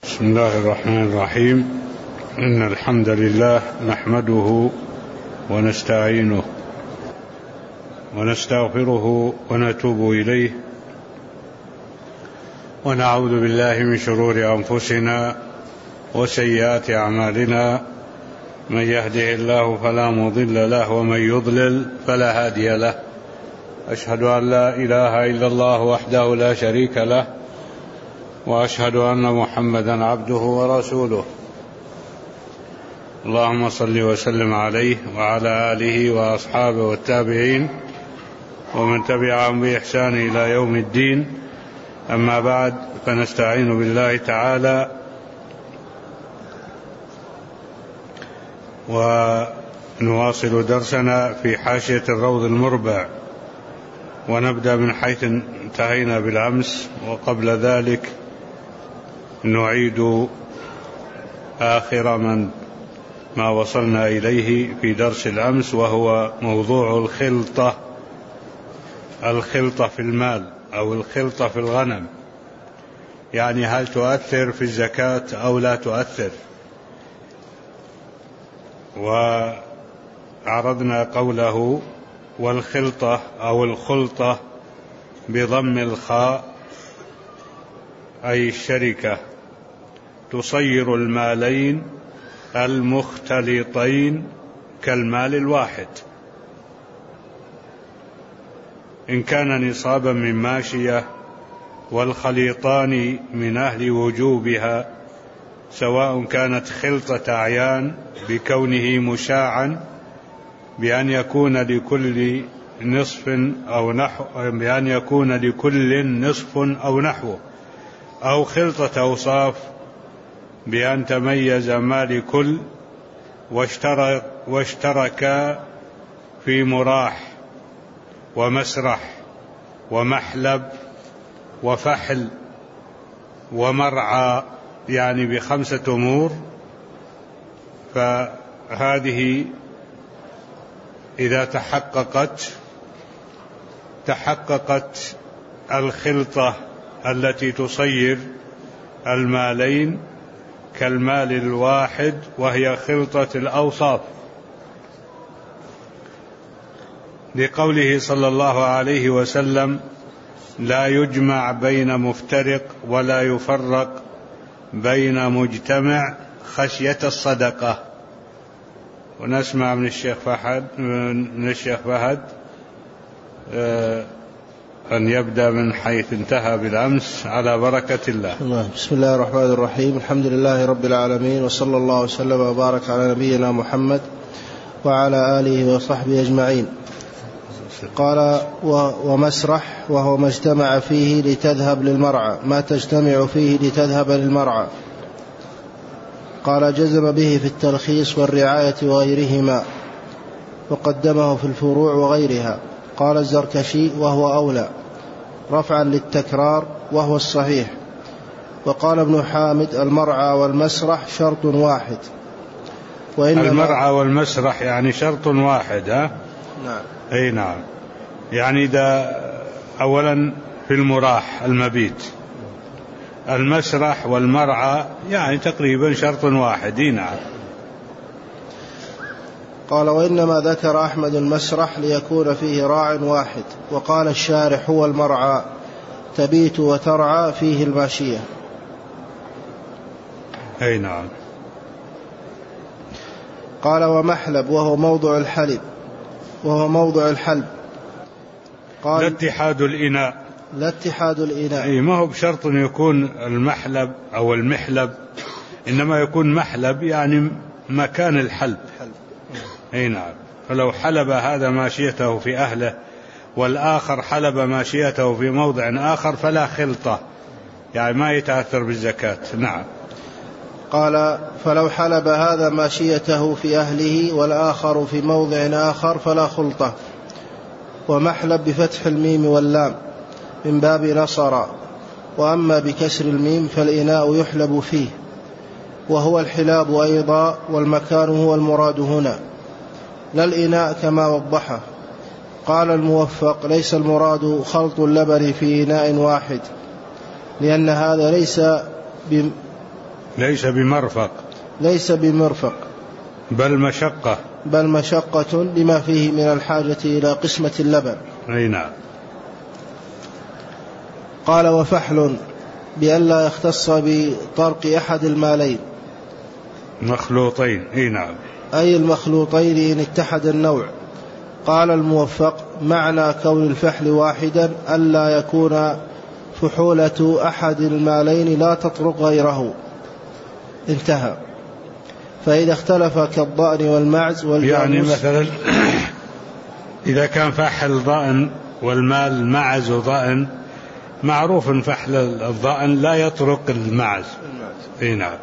بسم الله الرحمن الرحيم. إن الحمد لله نحمده ونستعينه ونستغفره ونتوب إليه ونعوذ بالله من شرور أنفسنا وسيئات أعمالنا. من يهده الله فلا مضل له ومن يضلل فلا هادي له. أشهد أن لا إله إلا الله وحده لا شريك له وأشهد أن محمدا عبده ورسوله. اللهم صل وسلم عليه وعلى آله وأصحابه والتابعين ومن تبعهم بإحسان إلى يوم الدين. أما بعد، فنستعين بالله تعالى ونواصل درسنا في حاشية الروض المربع، ونبدأ من حيث انتهينا بالأمس، وقبل ذلك نعيد آخر ما وصلنا إليه في درس الأمس، وهو موضوع الخلطة في المال أو الخلطة في الغنم، يعني هل تؤثر في الزكاة أو لا تؤثر. وعرضنا قوله: والخلطة أو الخلطة بضم الخاء أي الشركة تصير المالين المختلطين كالمال الواحد، إن كان نصابا من ماشية، والخليطان من أهل وجوبها، سواء كانت خلطة أعيان بكونه مشاعا بأن يكون لكل نصف أو نحوه، أو خلطة أوصاف بأن تميز ما لكل واشتركا في مراح ومسرح ومحلب وفحل ومرعى، يعني ب5 أمور. فهذه إذا تحققت الخلطة التي تصير المالين كالمال الواحد، وهي خلطة الأوصاف، لقوله صلى الله عليه وسلم: لا يجمع بين مفترق ولا يفرق بين مجتمع خشية الصدقة. ونسمع من الشيخ فهد أن يبدأ من حيث انتهى بالأمس على بركة الله. بسم الله الرحمن الرحيم. الحمد لله رب العالمين، وصلى الله وسلم وبارك على نبينا محمد وعلى آله وصحبه أجمعين. قال: ومسرح، وهو ما اجتمع فيه لتذهب للمرعى، ما تجتمع فيه لتذهب للمرعى. قال: جزم به في التلخيص والرعاية وغيرهما، وقدمه في الفروع وغيرها. قال الزركشي: وهو أولى رفعا للتكرار، وهو الصحيح. وقال ابن حامد: المرعى والمسرح شرط واحد. المرعى والمسرح يعني شرط واحد. نعم. أي نعم، يعني ده أولا في المراح المبيت، المسرح والمرعى يعني تقريبا شرط واحد. نعم. قال: وإنما ذكر أحمد المسرح ليكون فيه راع واحد. وقال الشارح: هو المرعى، تبيت وترعى فيه الماشية. أي نعم. قال: ومحلب، وهو موضع الحلب. قال: لا اتحاد الإناء. أي ما هو بشرط أن يكون المحلب أو المحلب، إنما يكون محلب يعني مكان الحلب. أي نعم. فلو حلب هذا ماشيته في أهله والآخر حلب ماشيته في موضع آخر فلا خلطة، يعني ما يتأثر بالزكاة. نعم. قال: فلو حلب هذا ماشيته في أهله والآخر في موضع آخر فلا خلطة. ومحلب بفتح الميم واللام من باب نصر، وأما بكسر الميم فالإناء يحلب فيه، وهو الحلاب أيضا، والمكان هو المراد هنا، لا الإناء كما وضحه. قال الموفق: ليس المراد خلط اللبن في إناء واحد، لأن هذا ليس بمرفق بل مشقة لما فيه من الحاجة إلى قسمة اللبن. أي نعم. قال وفحل بألا يختص بطرق أحد المالين مخلوطين. أي نعم. أي المخلوطين إن اتحد النوع. قال الموفق معنى كون الفحل واحدا ألا يكون فحولة أحد المالين لا تطرق غيره. انتهى. فإذا اختلف كالضأن والمعز والجاموس، يعني مثلا إذا كان فحل ضأن والمال معز وضأن، معروف فحل الضأن لا يطرق المعز. أي نعم.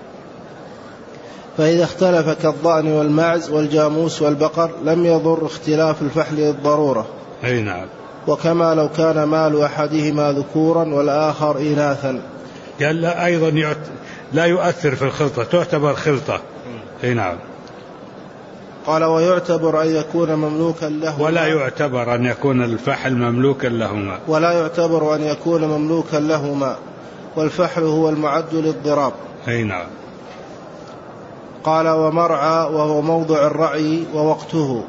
فإذا اختلف كالضأن والمعز والجاموس والبقر لم يضر اختلاف الفحل للضرورة. أي نعم. وكما لو كان مال أحدهما ذكورا والآخر إناثا. قال أيضا لا يؤثر في الخلطة، تعتبر خلطة. أي نعم. قال ويعتبر أن يكون مملوكا له، ولا يعتبر أن يكون الفحل مملوكا لهما، ولا يعتبر أن يكون مملوكا لهما، والفحل هو المعد للضراب. أي نعم. قال ومرعى وهو موضع الرعي ووقته.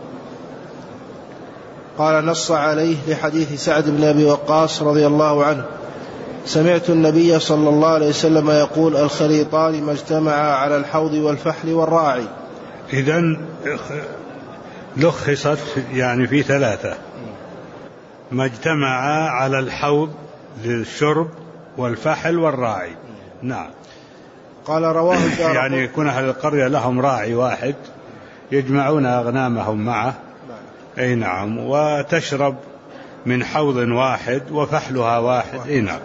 قال نص عليه لحديث سعد بن أبي وقاص رضي الله عنه سمعت النبي صلى الله عليه وسلم يقول الخليطان ما اجتمعا على الحوض والفحل والراعي. إذن لخصت يعني في ثلاثة: ما اجتمعا على الحوض للشرب والفحل والراعي. نعم. قال رواه الدارقطني، يعني يكون أهل القرية لهم راعي واحد يجمعون أغنامهم معه. أي نعم. وتشرب من حوض واحد وفحلها واحد. أي نعم.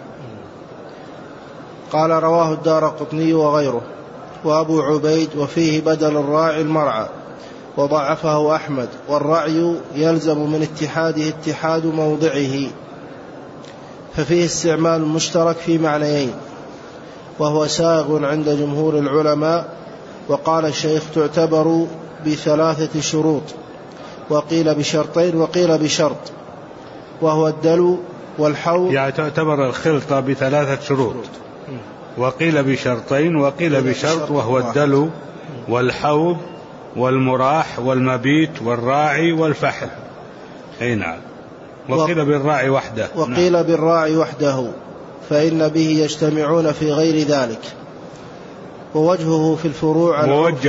قال رواه الدارقطني وغيره وأبو عبيد وفيه بدل الراعي المرعى، وضعفه أحمد. والرعي يلزم من اتحاده اتحاد موضعه، ففيه استعمال مشترك في معنيين، وهو ساغ عند جمهور العلماء. وقال الشيخ تعتبر ب3 شروط، وقيل بشرطين وقيل بشرط، وهو الدلو والحوض. يعني تعتبر الخلطة ب3 شروط، وقيل بشرطين وقيل بشرط، وهو الدلو والحوض والمراح والمبيت والراعي والفحل. أي نعم. وقيل بالراعي وحده. وقيل نعم. بالراعي وحده، فإن به يجتمعون في غير ذلك. ووجهه في الفروع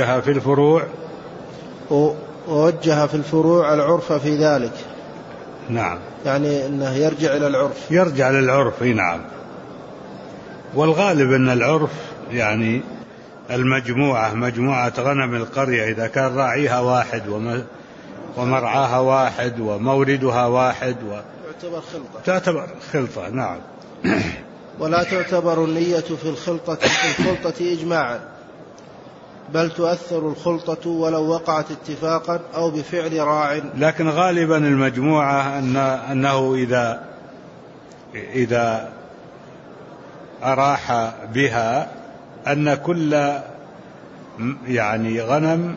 ووجه في الفروع العرف في ذلك. نعم. يعني أنه يرجع للعرف. نعم. والغالب أن العرف يعني مجموعة غنم القرية إذا كان راعيها واحد ومرعاها واحد وموردها واحد تعتبر خلطة. نعم. ولا تعتبر النية في الخلطة إجماعا، بل تؤثر الخلطة ولو وقعت اتفاقا أو بفعل راع. لكن غالبا المجموعة أنه إذا أراح بها أن كل يعني غنم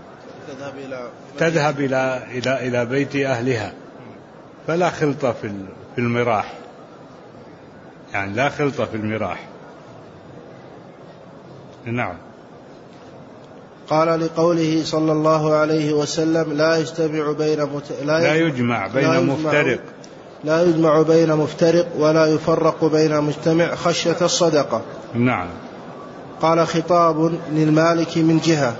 تذهب إلى بيت أهلها، فلا خلطة في المراح، يعني لا خلطة في المراح. نعم. قال لقوله صلى الله عليه وسلم لا يجمع بين مفترق ولا يفرق بين مجتمع خشية الصدقة. نعم. قال خطاب للمالك من جهة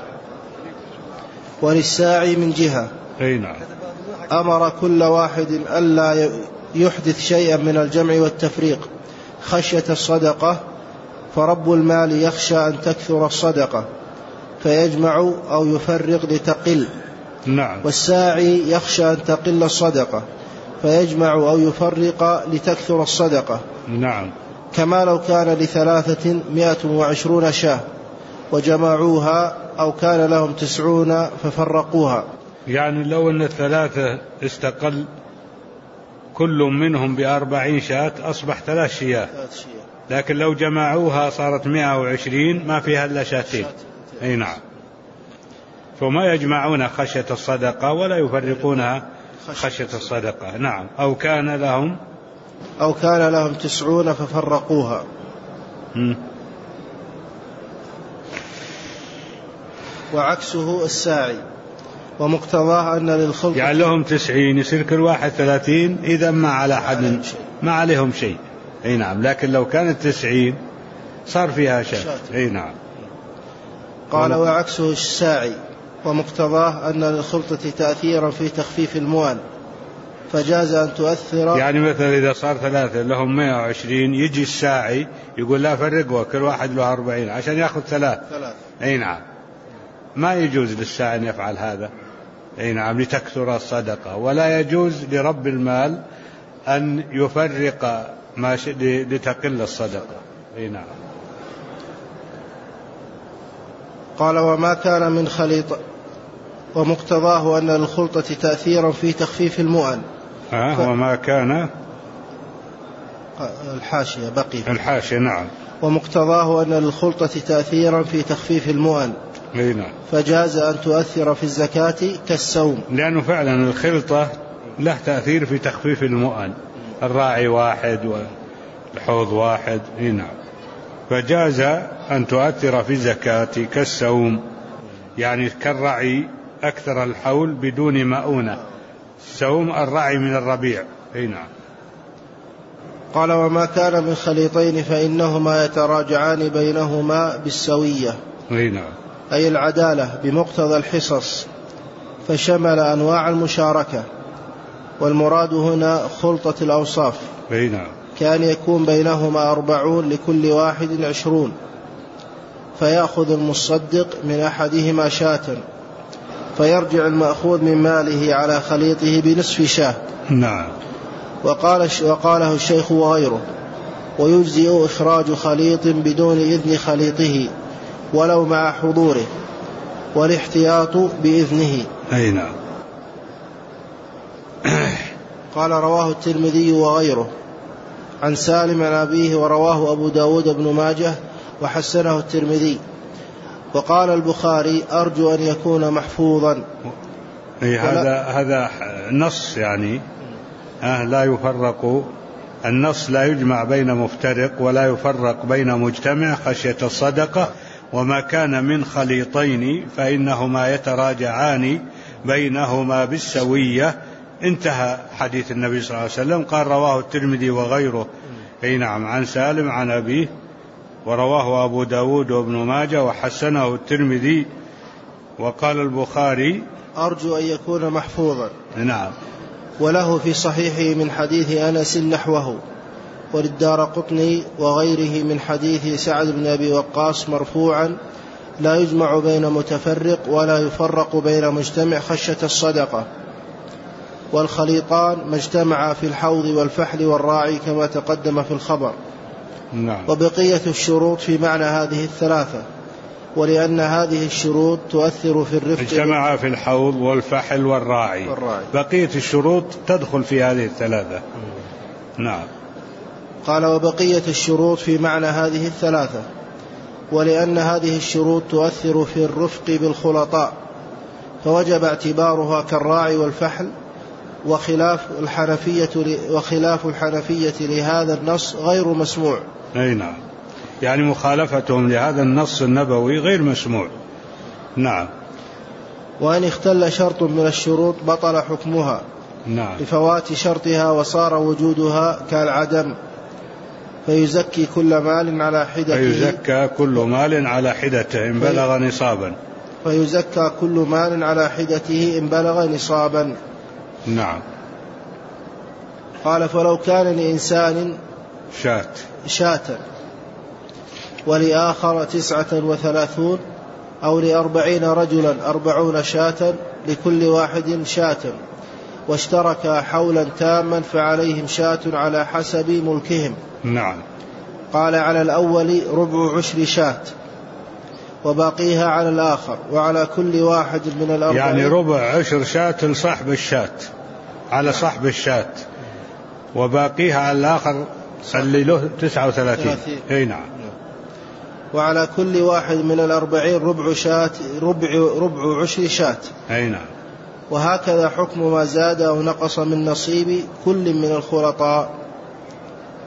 وللساعي من جهة. أي نعم. أمر كل واحد ألا يحدث شيئا من الجمع والتفريق خشية الصدقة، فرب المال يخشى أن تكثر الصدقة فيجمع أو يفرق لتقل. نعم. والساعي يخشى أن تقل الصدقة فيجمع أو يفرق لتكثر الصدقة. نعم. كما لو كان ل3 120 شاة وجمعوها، أو كان لهم 90 ففرقوها. يعني لو أن 3 استقل كل منهم ب40 شاة أصبح 3 شياه، لكن لو جمعوها صارت 120 ما فيها إلا 2. أي نعم. فما يجمعون خشية الصدقة ولا يفرقونها خشية الصدقة. نعم. أو كان لهم 90 ففرقوها. وعكسه الساعي، ومقتضاه أن للخلطة يعني لهم 90 يصير كل واحد 30، إذا ما على حد ما عليهم شيء. أي نعم، لكن لو كانت 90 صار فيها شاة. أي نعم. قال وعكسه الساعي، ومقتضاه أن للخلطة تأثيرا في تخفيف المؤن، فجاز أن تؤثر. يعني مثلا إذا صار 3 لهم 120، يجي الساعي يقول لا فرقوا كل واحد له 40 عشان يأخذ 3. أي نعم، ما يجوز للساعي أن يفعل هذا. أي نعم، لتكثر الصدقة، ولا يجوز لرب المال أن يفرق لتقل الصدقة. أي نعم. قال وما كان من خليط، ومقتضاه أن للخلطة تأثيرا في تخفيف المؤن. وما كان الحاشية بقي الحاشية. نعم. ومقتضاه أن للخلطة تأثيرا في تخفيف المؤن. أي نعم. فجاز أن تؤثر في الزكاة كالسوم، لأنه فعلا الخلطة له تأثير في تخفيف المؤن، الراعي واحد والحوض واحد. أي نعم. فجاز أن تؤثر في الزكاة كالسوم، يعني كالرعي أكثر الحول بدون مؤونة. السوم الرعي من الربيع. أي نعم. قال وما كان من خليطين فإنهما يتراجعان بينهما بالسوية. أي نعم. أي العدالة بمقتضى الحصص، فشمل أنواع المشاركة، والمراد هنا خلطة الأوصاف. أي نعم. كان يكون بينهما 40 لكل واحد 20، فيأخذ المصدق من أحدهما شاة، فيرجع المأخوذ من ماله على خليطه بنصف شاة. نعم. وقاله الشيخ وغيره، ويجزئ إخراج خليط بدون إذن خليطه ولو مع حضوره، والاحتياط بإذنه. أي نعم. قال رواه الترمذي وغيره عن سالم عن أبيه، ورواه أبو داود بن ماجه وحسنه الترمذي. وقال البخاري أرجو أن يكون محفوظا. هذا نص، يعني لا يفرق النص، لا يجمع بين مفترق ولا يفرق بين مجتمع خشية الصدقة. وما كان من خليطين فإنهما يتراجعان بينهما بالسوية. انتهى حديث النبي صلى الله عليه وسلم. قال رواه الترمذي وغيره. أي نعم. عن سالم عن أبيه، ورواه أبو داود وابن ماجه وحسنه الترمذي. وقال البخاري أرجو أن يكون محفوظا. نعم. وله في صحيحه من حديث أنس نحوه، وللدارقطني وغيره من حديث سعد بن أبي وقاص مرفوعا: لا يجمع بين متفرق ولا يفرق بين مجتمع خشية الصدقة. والخليطان ما اجتمعا في الحوض والفحل والراعي كما تقدم في الخبر. نعم. وبقية الشروط في معنى هذه الثلاثة، ولأن هذه الشروط تؤثر في الرفق. اجتمع في الحوض والفحل والراعي. بقية الشروط تدخل في هذه الثلاثة. نعم. قال وبقية الشروط في معنى هذه الثلاثة، ولأن هذه الشروط تؤثر في الرفق بالخلطاء، فوجب اعتبارها كالراعي والفحل. وخلاف الحنفية لهذا النص غير مسموع. أي نعم. يعني مخالفتهم لهذا النص النبوي غير مسموع. نعم. وإن اختل شرط من الشروط بطل حكمها. نعم. لفوات شرطها وصار وجودها كالعدم، فيزكي كل مال على حدته. فيزكى كل مال على حدته إن بلغ نصابا. فيزكى كل مال على حدته إن بلغ نصابا. نعم. قال فلو كان لإنسان شاة ولآخر 39، أو ل40 رجلا 40 شاة، لكل واحد شاة، واشتركا حولا تاما فعليهم شاة على حسب ملكهم. نعم. قال على الأول ربع عشر شاة، وباقيها على الآخر، وعلى كل واحد من 40. يعني ربع عشر شاة لصاحب الشاة، على صاحب الشاة، وباقيها على الآخر اللي له 39. أي نعم. وعلى كل واحد من 40 ربع عشر شاة. أي نعم. وهكذا حكم ما زاد أو نقص من نصيب كل من الخلطاء.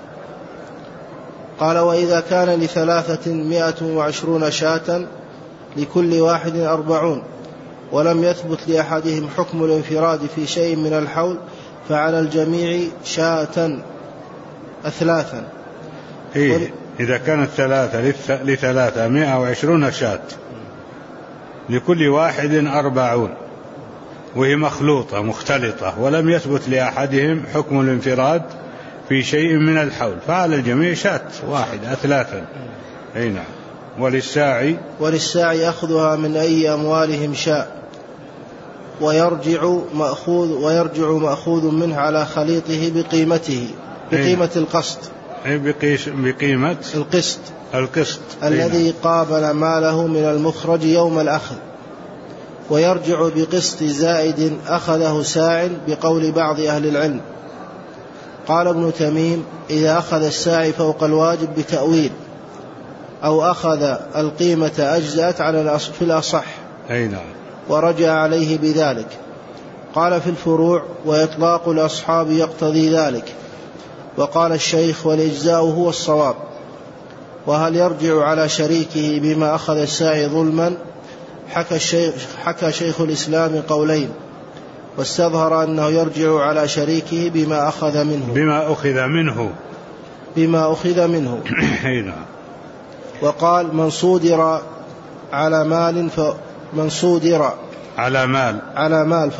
قال وإذا كان ل320 شاة لكل واحد 40 ولم يثبت لأحدهم حكم الانفراد في شيء من الحول فعلى الجميع شاة أثلاثا. إذا كانت 3 ل3 120 شاة، لكل واحد 40، وهي مخلوطة مختلطة، ولم يثبت لأحدهم حكم الانفراد في شيء من الحول فعلى الجميع شاة واحدة أثلاثا. نعم. وللساعي أخذها من أي أموالهم شاء، ويرجع مأخوذ منه على خليطه بقيمة القسط، بقيمة القسط الذي قابل ماله من المخرج يوم الأخذ، ويرجع بقسط زائد أخذه ساع بقول بعض أهل العلم. قال ابن تميم: إذا أخذ الساعي فوق الواجب بتأويل أو أخذ القيمة أجزأت في الأصح، ورجع عليه بذلك. قال في الفروع: وإطلاق الأصحاب يقتضي ذلك. وقال الشيخ: والإجزاء هو الصواب. وهل يرجع على شريكه بما أخذ الساعي ظلما؟ حكى شيخ الإسلام قولين، واستظهر أنه يرجع على شريكه بما أخذ منه وقال: من صودر على مال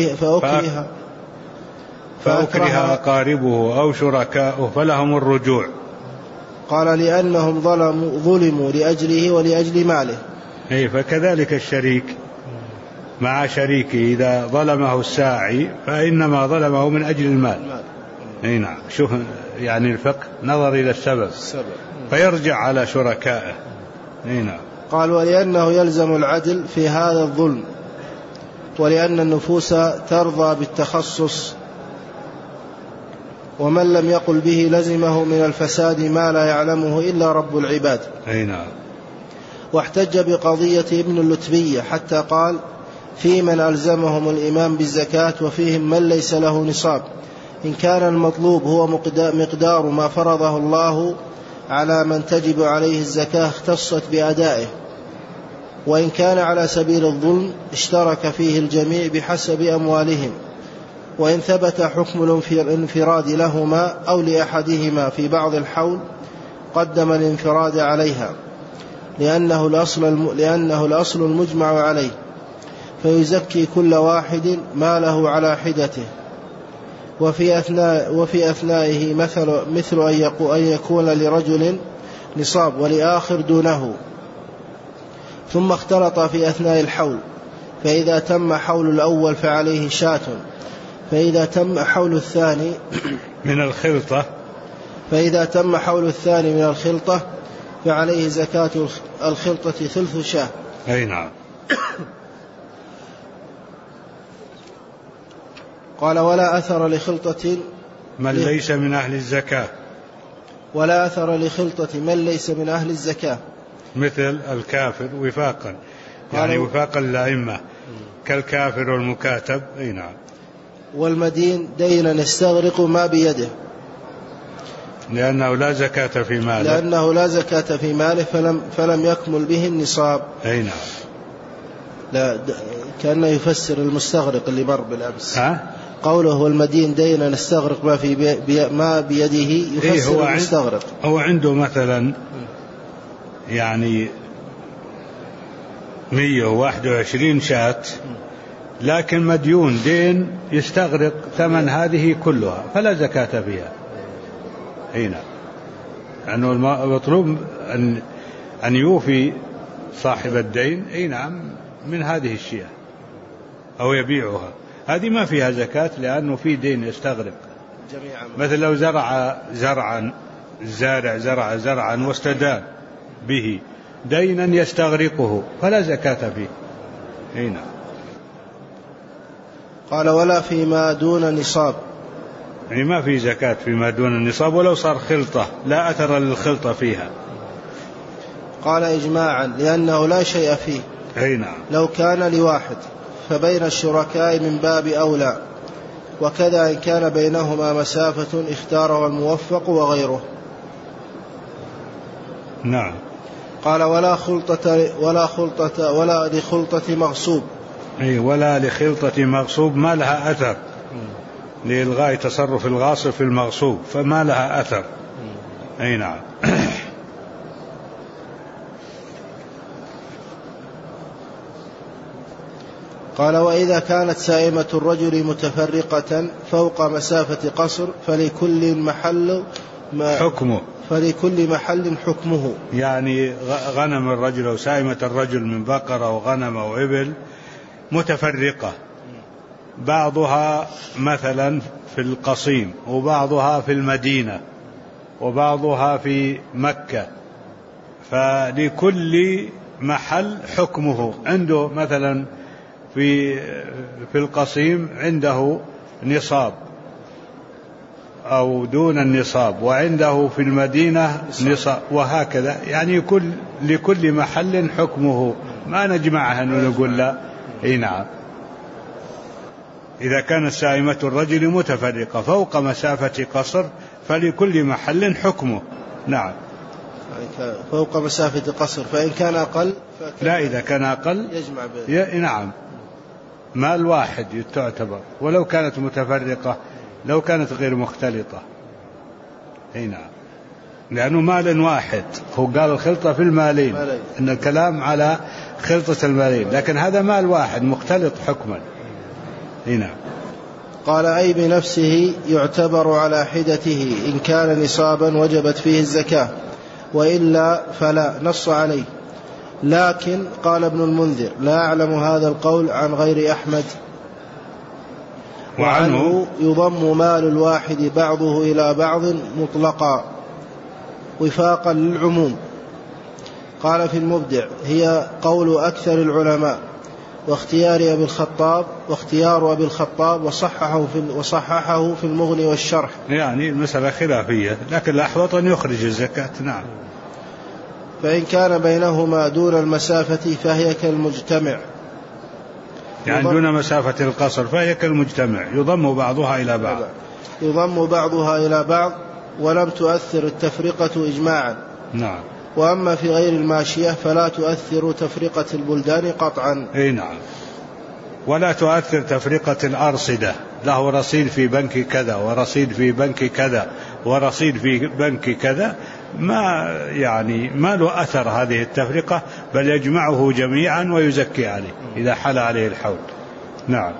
فأكره أقاربه أو شركاؤه فلهم الرجوع. قال: لأنهم ظلموا لأجله ولأجل ماله. فكذلك الشريك مع شريكه إذا ظلمه الساعي فإنما ظلمه من أجل المال. نعم. شوف يعني الفقه نظر إلى السبب فيرجع على شركائه. نعم. قال: ولأنه يلزم العدل في هذا الظلم، ولأن النفوس ترضى بالتخصص، ومن لم يقل به لزمه من الفساد ما لا يعلمه إلا رب العباد. نعم. واحتج بقضية ابن اللتبية حتى قال: في من ألزمهم الإمام بالزكاة وفيهم من ليس له نصاب، إن كان المطلوب هو مقدار ما فرضه الله على من تجب عليه الزكاة اختصت بأدائه، وإن كان على سبيل الظلم اشترك فيه الجميع بحسب أموالهم. وإن ثبت حكم الانفراد لهما أو لأحدهما في بعض الحول قدم الانفراد عليها، لأنه الأصل المجمع عليه، فيزكي كل واحد ماله على حدته. وفي أثنائه مثل أن يكون لرجل نصاب ولآخر دونه، ثم اختلط في أثناء الحول، فإذا تم حول الأول فعليه شاة، فإذا تم حول الثاني من الخلطة فعليه زكاة الخلطة ثلث شاة. نعم. قال: ولا أثر لخلطة من ليس من أهل الزكاة. ولا أثر لخلطة من ليس من أهل الزكاة، مثل الكافر وفاقا، يعني وفاقا للأئمة كالكافر والمكاتب. نعم. والمدين دينا يستغرق ما بيده، لأنه لا زكاة في ماله فلم يكمل به النصاب. نعم. لا، كأنه يفسر المستغرق اللي مر بالأمس. قوله والمدين دينا نستغرق ما بيده يفسر المستغرق. هو عنده مثلا يعني 121 شاة، لكن مديون دين يستغرق ثمن هذه كلها فلا زكاة فيها. هنا لأنه المطلوب أن يوفي صاحب الدين نعم من هذه الشيء أو يبيعها، هذه ما فيها زكاة لأنه في دين يستغرق. مثل لو زرع زرعا واستدان به دينا يستغرقه فلا زكاة فيه. هنا قال: ولا فيما دون نصاب، يعني ما في زكاة فيما دون النصاب ولو صار خلطة لا أثر للخلطة فيها. قال: إجماعا، لأنه لا شيء فيه. نعم. لو كان لواحد فبين الشركاء من باب أولى، وكذا إن كان بينهما مسافة اختاره الموفق وغيره. نعم. قال ولا لخلطة مغصوب. أي ولا لخلطة مغصوب ما لها أثر لإلغاء تصرف الغاصب في المغصوب، فما لها أثر. أي نعم. قال وإذا كانت سائمة الرجل متفرقة فوق مسافة قصر فلكل محل حكمه. يعني غنم الرجل أو سائمة الرجل من بقرة أو غنم أو إبل متفرقة، بعضها مثلا في القصيم وبعضها في المدينة وبعضها في مكة، فلكل محل حكمه. عنده مثلا في القصيم عنده نصاب أو دون النصاب، وعنده في المدينة نصاب، وهكذا. يعني لكل محل حكمه، ما نجمعها نقول لا. اي نعم. إذا كانت سائمة الرجل متفرقة فوق مسافة قصر فلكل محل حكمه. نعم. فوق مسافة قصر، فإن كان أقل لا، إذا كان أقل يجمع نعم، مال واحد تعتبر، ولو كانت متفرقة، لو كانت غير مختلطة. اي نعم، لأنه مال واحد. هو قال الخلطة في المالين، إن الكلام على خلطة المالين، لكن هذا مال واحد مختلط حكما. اي نعم. قال أي بنفسه يعتبر على حدته، إن كان نصابا وجبت فيه الزكاة، وإلا فلا، نص عليه. لكن قال ابن المنذر لا أعلم هذا القول عن غير أحمد، وعنه يضم مال الواحد بعضه إلى بعض مطلقا وفاقا للعموم. قال في المبدع هي قول أكثر العلماء، واختيار أبي الخطاب وصححه في المغني والشرح. يعني المسألة خلافية، لكن الأحوط أن يخرج الزكاة. نعم. فإن كان بينهما دون المسافة فهي كالمجتمع، يعني دون مسافة القصر فهي كالمجتمع، يضم بعضها إلى بعض ولم تؤثر التفرقة إجماعا. نعم. وأما في غير الماشية فلا تؤثر تفرقة البلدان قطعا. اي نعم. ولا تؤثر تفرقة الأرصدة، له رصيد في بنك كذا ورصيد في بنك كذا ورصيد في بنك كذا، ما له أثر هذه التفرقة، بل يجمعه جميعا ويزكي عليه إذا حل عليه الحول. نعم.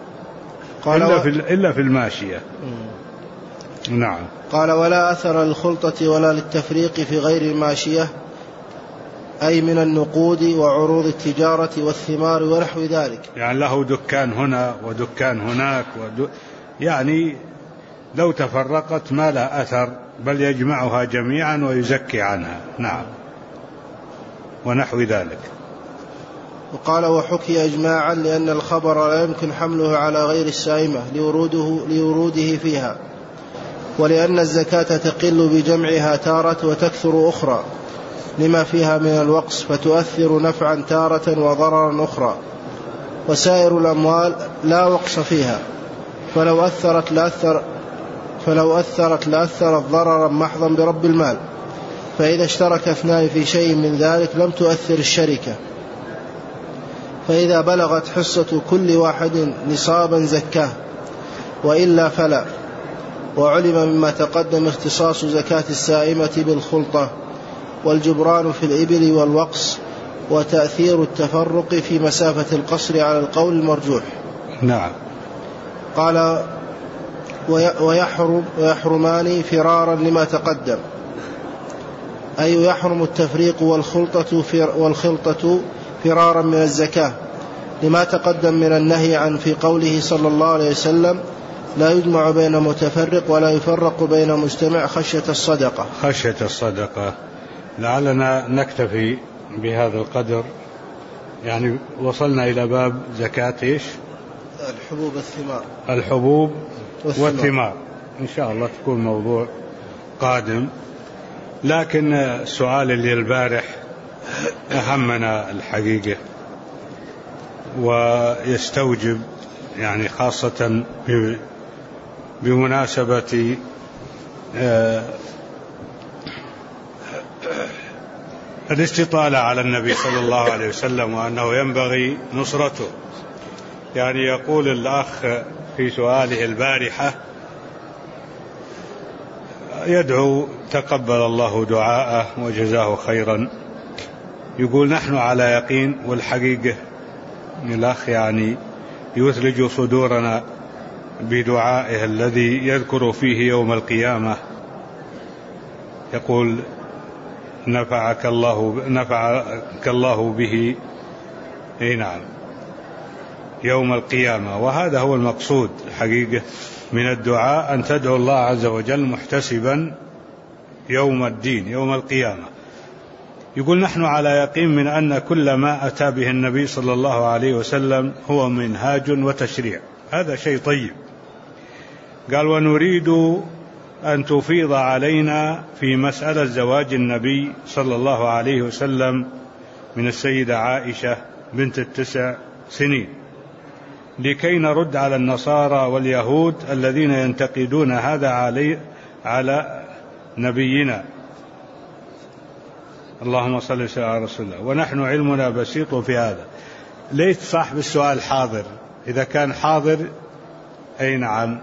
إلا في الماشية. نعم. قال ولا أثر للخلطة ولا للتفريق في غير الماشية، أي من النقود وعروض التجارة والثمار ونحو ذلك. يعني له دكان هنا ودكان هناك يعني لو تفرقت ما لا أثر، بل يجمعها جميعا ويزكي عنها. نعم. ونحو ذلك. وقال وحكي إجماعا لأن الخبر لا يمكن حمله على غير السائمة لوروده فيها، ولأن الزكاة تقل بجمعها تارة وتكثر أخرى لما فيها من الوقص، فتؤثر نفعا تارة وضررا أخرى. وسائر الأموال لا وقص فيها، فلو أثرت لأثرت ضررا محضا برب المال، فإذا اشترك اثنان في شيء من ذلك لم تؤثر الشركة، فإذا بلغت حصة كل واحد نصابا زكاه، وإلا فلا. وعلم مما تقدم اختصاص زكاة السائمة بالخلطة، والجبران في الإبل والوقص، وتأثير التفرق في مسافة القصر على القول المرجوح. نعم. قال ويحرمان فرارا لما تقدم، أي يحرم التفريق والخلطة فرارا من الزكاة لما تقدم من النهي عن في قوله صلى الله عليه وسلم لا يجمع بين متفرق ولا يفرق بين مجتمع خشية الصدقة. لعلنا نكتفي بهذا القدر. يعني وصلنا إلى باب زكاة الحبوب والثمار. إن شاء الله تكون موضوع قادم. لكن السؤال اللي البارح أهمنا الحقيقة، ويستوجب يعني خاصة بمناسبة الاستطالة على النبي صلى الله عليه وسلم وأنه ينبغي نصرته. يعني يقول الأخ في سؤاله البارحة يدعو تقبل الله دعاءه وجزاه خيرا، يقول نحن على يقين، والحقيقة الأخ يعني يثلج صدورنا بدعائه الذي يذكر فيه يوم القيامة، يقول نفعك الله به نعم يوم القيامة. وهذا هو المقصود الحقيقة من الدعاء، أن تدعو الله عز وجل محتسبا يوم الدين يوم القيامة. يقول نحن على يقين من أن كل ما أتى به النبي صلى الله عليه وسلم هو منهاج وتشريع. هذا شيء طيب. قال ونريد أن تفيض علينا في مسألة زواج النبي صلى الله عليه وسلم من السيدة عائشة بنت 9 سنين، لكي نرد على النصارى واليهود الذين ينتقدون هذا على نبينا. اللهم صل وسلم على رسول الله. ونحن علمنا بسيط في هذا. ليت صاحب السؤال حاضر، إذا كان حاضر أي نعم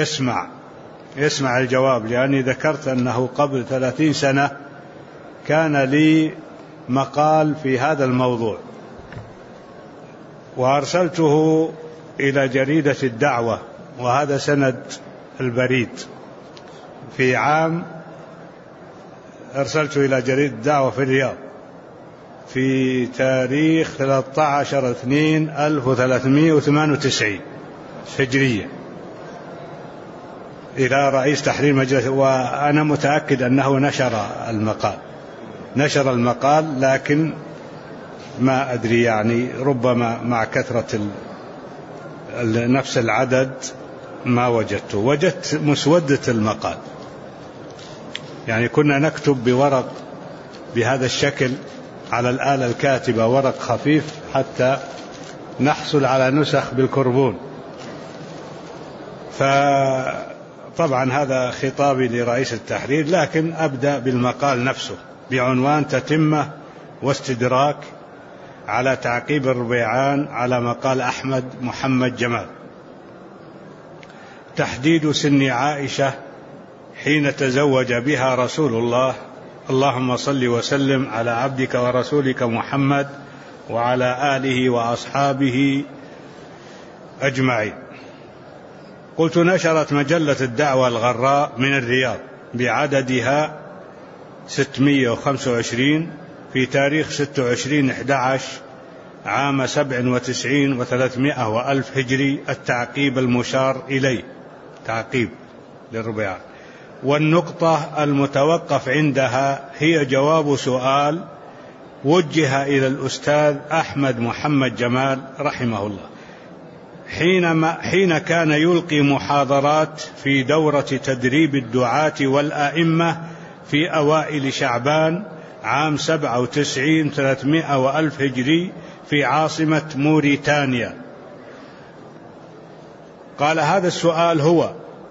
يسمع الجواب، لأني ذكرت أنه قبل 30 سنة كان لي مقال في هذا الموضوع، وأرسلته إلى جريدة الدعوة، وهذا سند البريد. في عام أرسلته إلى جريدة الدعوة في الرياض في تاريخ 13/2/1398 هجرية إلى رئيس تحرير مجلس، وأنا متأكد أنه نشر المقال، لكن ما أدري يعني ربما مع كثرة نفس العدد ما وجدت مسودة المقال. يعني كنا نكتب بورق بهذا الشكل على الآلة الكاتبة، ورق خفيف، حتى نحصل على نسخ بالكربون. فطبعا هذا خطابي لرئيس التحرير، لكن أبدأ بالمقال نفسه بعنوان تتمة واستدراك على تعقيب الربيعان على مقال أحمد محمد جمال. تحديد سن عائشة حين تزوج بها رسول الله، اللهم صل وسلم على عبدك ورسولك محمد وعلى آله وأصحابه أجمعين. قلت نشرت مجلة الدعوة الغراء من الرياض بعددها 625 في تاريخ 26/11 عام 97 و300 وألف هجري التعقيب المشار إليه، تعقيب للربيعان. والنقطة المتوقف عندها هي جواب سؤال وجه إلى الأستاذ أحمد محمد جمال رحمه الله حين كان يلقي محاضرات في دورة تدريب الدعاة والآئمة في أوائل شعبان عام 97 300 وألف هجري في عاصمة موريتانيا. قال هذا السؤال هو: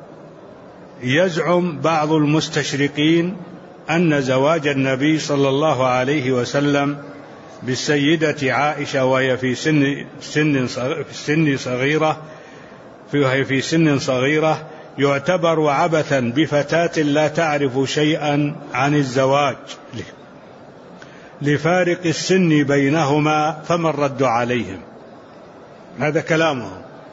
يزعم بعض المستشرقين أن زواج النبي صلى الله عليه وسلم بالسيدة عائشة وهي في سن صغيرة يعتبر عبثا بفتاة لا تعرف شيئا عن الزواج لفارق السن بينهما، فما الرد عليهم؟ هذا كلامه.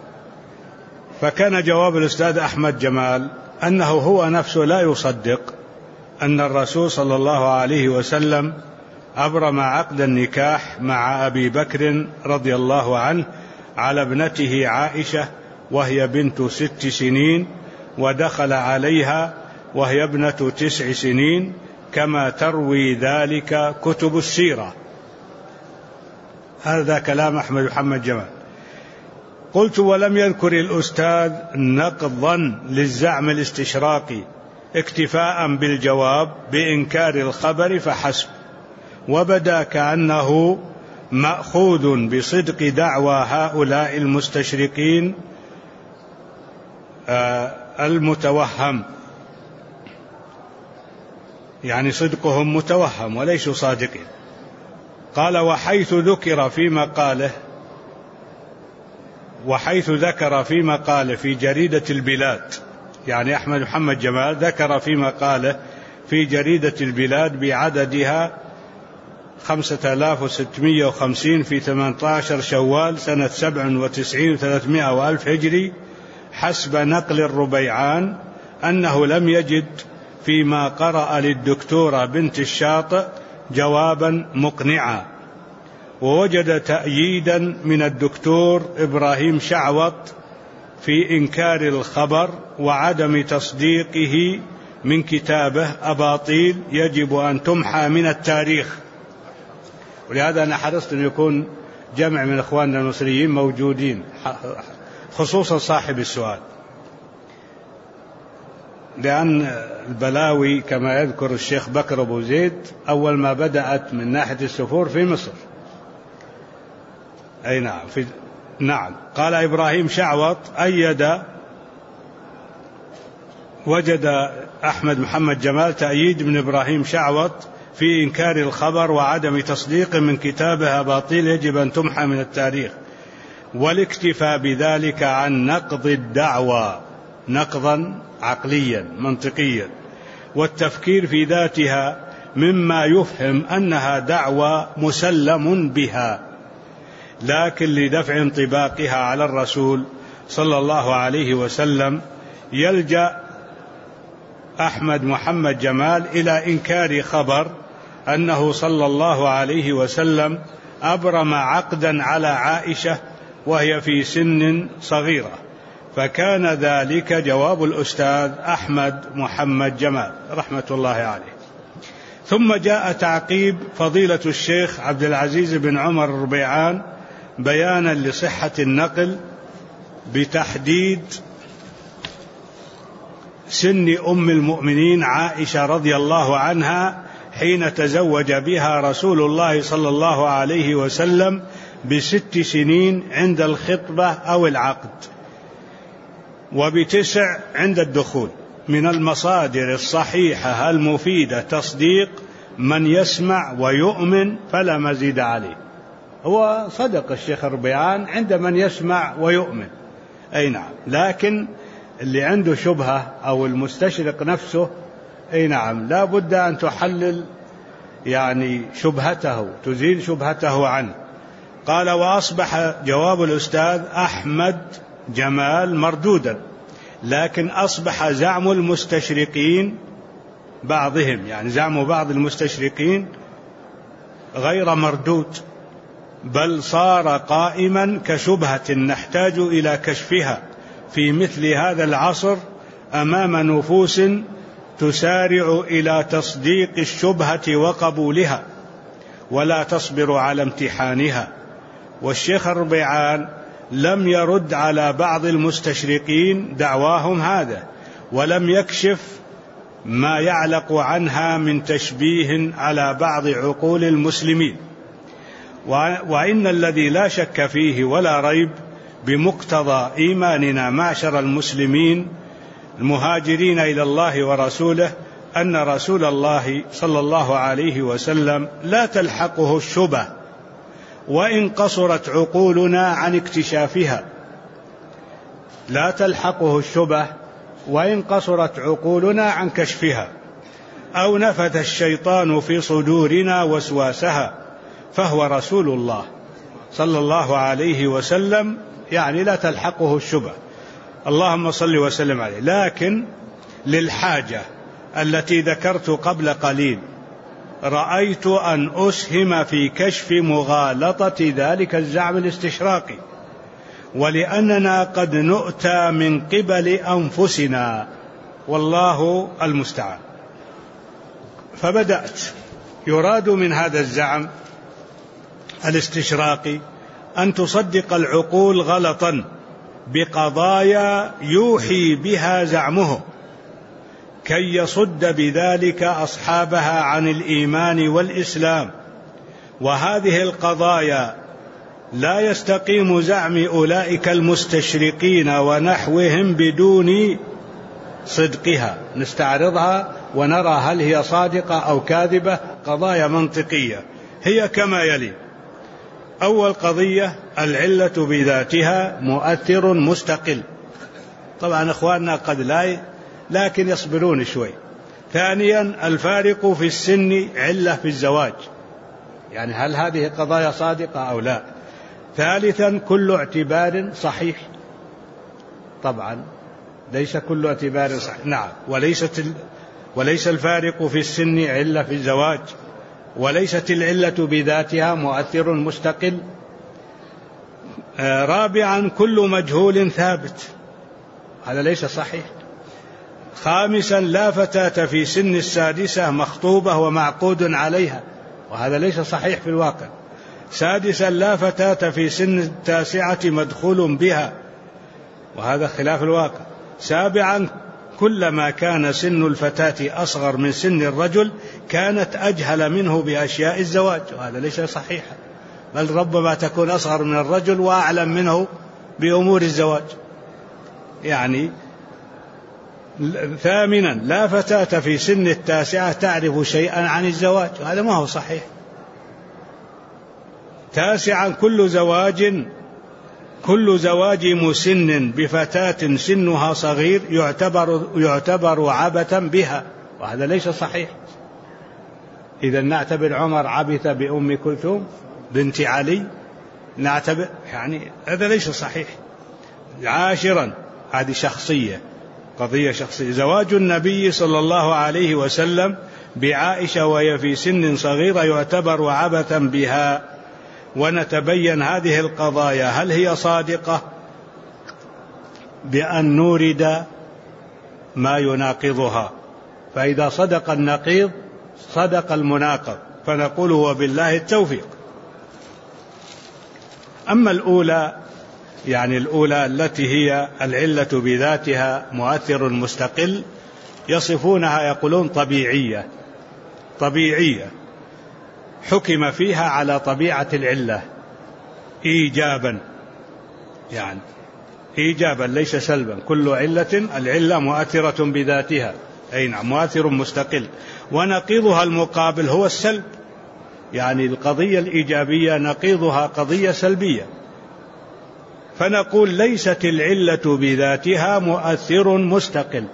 فكان جواب الأستاذ أحمد جمال أنه هو نفسه لا يصدق أن الرسول صلى الله عليه وسلم أبرم عقد النكاح مع أبي بكر رضي الله عنه على ابنته عائشة وهي بنت 6 سنين، ودخل عليها وهي ابنة 9 سنين، كما تروي ذلك كتب السيرة. هذا كلام أحمد محمد جمال. قلت: ولم يذكر الأستاذ نقضا للزعم الاستشراقي، اكتفاء بالجواب بإنكار الخبر فحسب، وبدا كأنه مأخوذ بصدق دعوى هؤلاء المستشرقين المتوهم، يعني صدقهم متوهم وليسوا صادقين. قال وحيث ذكر في مقاله في جريدة البلاد، يعني أحمد محمد جمال ذكر في مقاله في جريدة البلاد بعددها 5650 في 18 شوال سنة 97 و300 وألف هجري حسب نقل الربيعان، أنه لم يجد فيما قرأ للدكتورة بنت الشاطئ جوابا مقنعا، ووجد تأييدا من الدكتور إبراهيم شعوط في إنكار الخبر وعدم تصديقه من كتابه أباطيل يجب أن تمحى من التاريخ. ولهذا أنا حرصت أن يكون جمع من إخواننا المصريين موجودين، خصوصا صاحب السؤال، لأن البلاوي كما يذكر الشيخ بكر أبو زيد أول ما بدأت من ناحية السفور في مصر. أي نعم، نعم. قال إبراهيم شعوط وجد أحمد محمد جمال تأييد من إبراهيم شعوط في إنكار الخبر وعدم تصديق من كتابه أباطيل يجب أن تمحى من التاريخ، والاكتفاء بذلك عن نقض الدعوى نقضا عقليا منطقيا، والتفكير في ذاتها مما يفهم أنها دعوى مسلم بها، لكن لدفع انطباقها على الرسول صلى الله عليه وسلم يلجأ أحمد محمد جمال إلى إنكار خبر أنه صلى الله عليه وسلم أبرم عقدا على عائشة وهي في سن صغيرة، فكان ذلك جواب الأستاذ أحمد محمد جمال رحمة الله عليه. ثم جاء تعقيب فضيلة الشيخ عبد العزيز بن عمر الربيعان بيانا لصحة النقل بتحديد سن أم المؤمنين عائشة رضي الله عنها حين تزوج بها رسول الله صلى الله عليه وسلم ب6 سنين عند الخطبة أو العقد، وب9 عند الدخول. من المصادر الصحيحة المفيدة تصديق من يسمع ويؤمن فلا مزيد عليه. هو صدق الشيخ الربيعان عند من يسمع ويؤمن، أي نعم، لكن اللي عنده شبهة أو المستشرق نفسه، أي نعم، لا بد أن تحلل يعني شبهته، تزيل شبهته عنه. قال وأصبح جواب الأستاذ أحمد جمال مردودا، لكن أصبح زعم المستشرقين بعضهم، يعني زعم بعض المستشرقين غير مردود، بل صار قائما كشبهة نحتاج إلى كشفها في مثل هذا العصر أمام نفوس تسارع إلى تصديق الشبهة وقبولها ولا تصبر على امتحانها. والشيخ الربيعان لم يرد على بعض المستشرقين دعواهم هذا، ولم يكشف ما يعلق عنها من تشبيه على بعض عقول المسلمين. وإن الذي لا شك فيه ولا ريب بمقتضى إيماننا معشر المسلمين المهاجرين إلى الله ورسوله أن رسول الله صلى الله عليه وسلم لا تلحقه الشبه وإن قصرت عقولنا عن اكتشافها، لا تلحقه الشبه وإن قصرت عقولنا عن كشفها، أو نفث الشيطان في صدورنا وسواسها، فهو رسول الله صلى الله عليه وسلم، يعني لا تلحقه الشبه، اللهم صل وسلم عليه. لكن للحاجة التي ذكرت قبل قليل رأيت أن أسهم في كشف مغالطة ذلك الزعم الاستشراقي، ولأننا قد نؤتى من قبل أنفسنا والله المستعان. فبدأت يراد من هذا الزعم الاستشراقي أن تصدق العقول غلطا بقضايا يوحي بها زعمه كي يصد بذلك أصحابها عن الإيمان والإسلام، وهذه القضايا لا يستقيم زعم أولئك المستشرقين ونحوهم بدون صدقها. نستعرضها ونرى هل هي صادقة أو كاذبة، قضايا منطقية هي كما يلي: أول قضية العلة بذاتها مؤثر مستقل، طبعا إخواننا قد لا لكن يصبرون شوي. ثانيا الفارق في السن علة في الزواج، يعني هل هذه قضايا صادقة أو لا. ثالثا كل اعتبار صحيح، طبعا ليس كل اعتبار صحيح، نعم، وليس الفارق في السن علة في الزواج، وليست العلة بذاتها مؤثر مستقل. رابعا كل مجهول ثابت، هذا ليس صحيح. خامسا لا فتاة في سن السادسة مخطوبة ومعقود عليها، وهذا ليس صحيح في الواقع. سادسا لا فتاة في سن التاسعة مدخول بها، وهذا خلاف الواقع. سابعا كلما كان سن الفتاة أصغر من سن الرجل كانت أجهل منه بأشياء الزواج، وهذا ليس صحيحا، بل ربما تكون أصغر من الرجل وأعلم منه بأمور الزواج. يعني ثامنا لا فتاة في سن التاسعة تعرف شيئا عن الزواج، وهذا ما هو صحيح. تاسعا كل زواج مسن بفتاة سنها صغير يعتبر عبثا بها، وهذا ليس صحيح. إذا نعتبر عمر عبث بأم كلثوم بنت علي، نعتبر يعني هذا ليس صحيح. عاشرا هذه شخصية، قضية شخصية: زواج النبي صلى الله عليه وسلم بعائشة وهي في سن صغيرة يعتبر عبثا بها، ونتبين هذه القضايا هل هي صادقة بأن نورد ما يناقضها، فإذا صدق النقيض صدق المناقض، فنقول وبالله التوفيق. أما الأولى، يعني الأولى التي هي العلة بذاتها مؤثر مستقل، يصفونها يقولون طبيعية حكم فيها على طبيعة العلة إيجابا، يعني إيجابا ليس سلبا. كل علة العلة مؤثرة بذاتها، أي نعم مؤثر مستقل. ونقيضها المقابل هو السلب، يعني القضية الإيجابية نقيضها قضية سلبية، فنقول ليست العلة بذاتها مؤثر مستقل.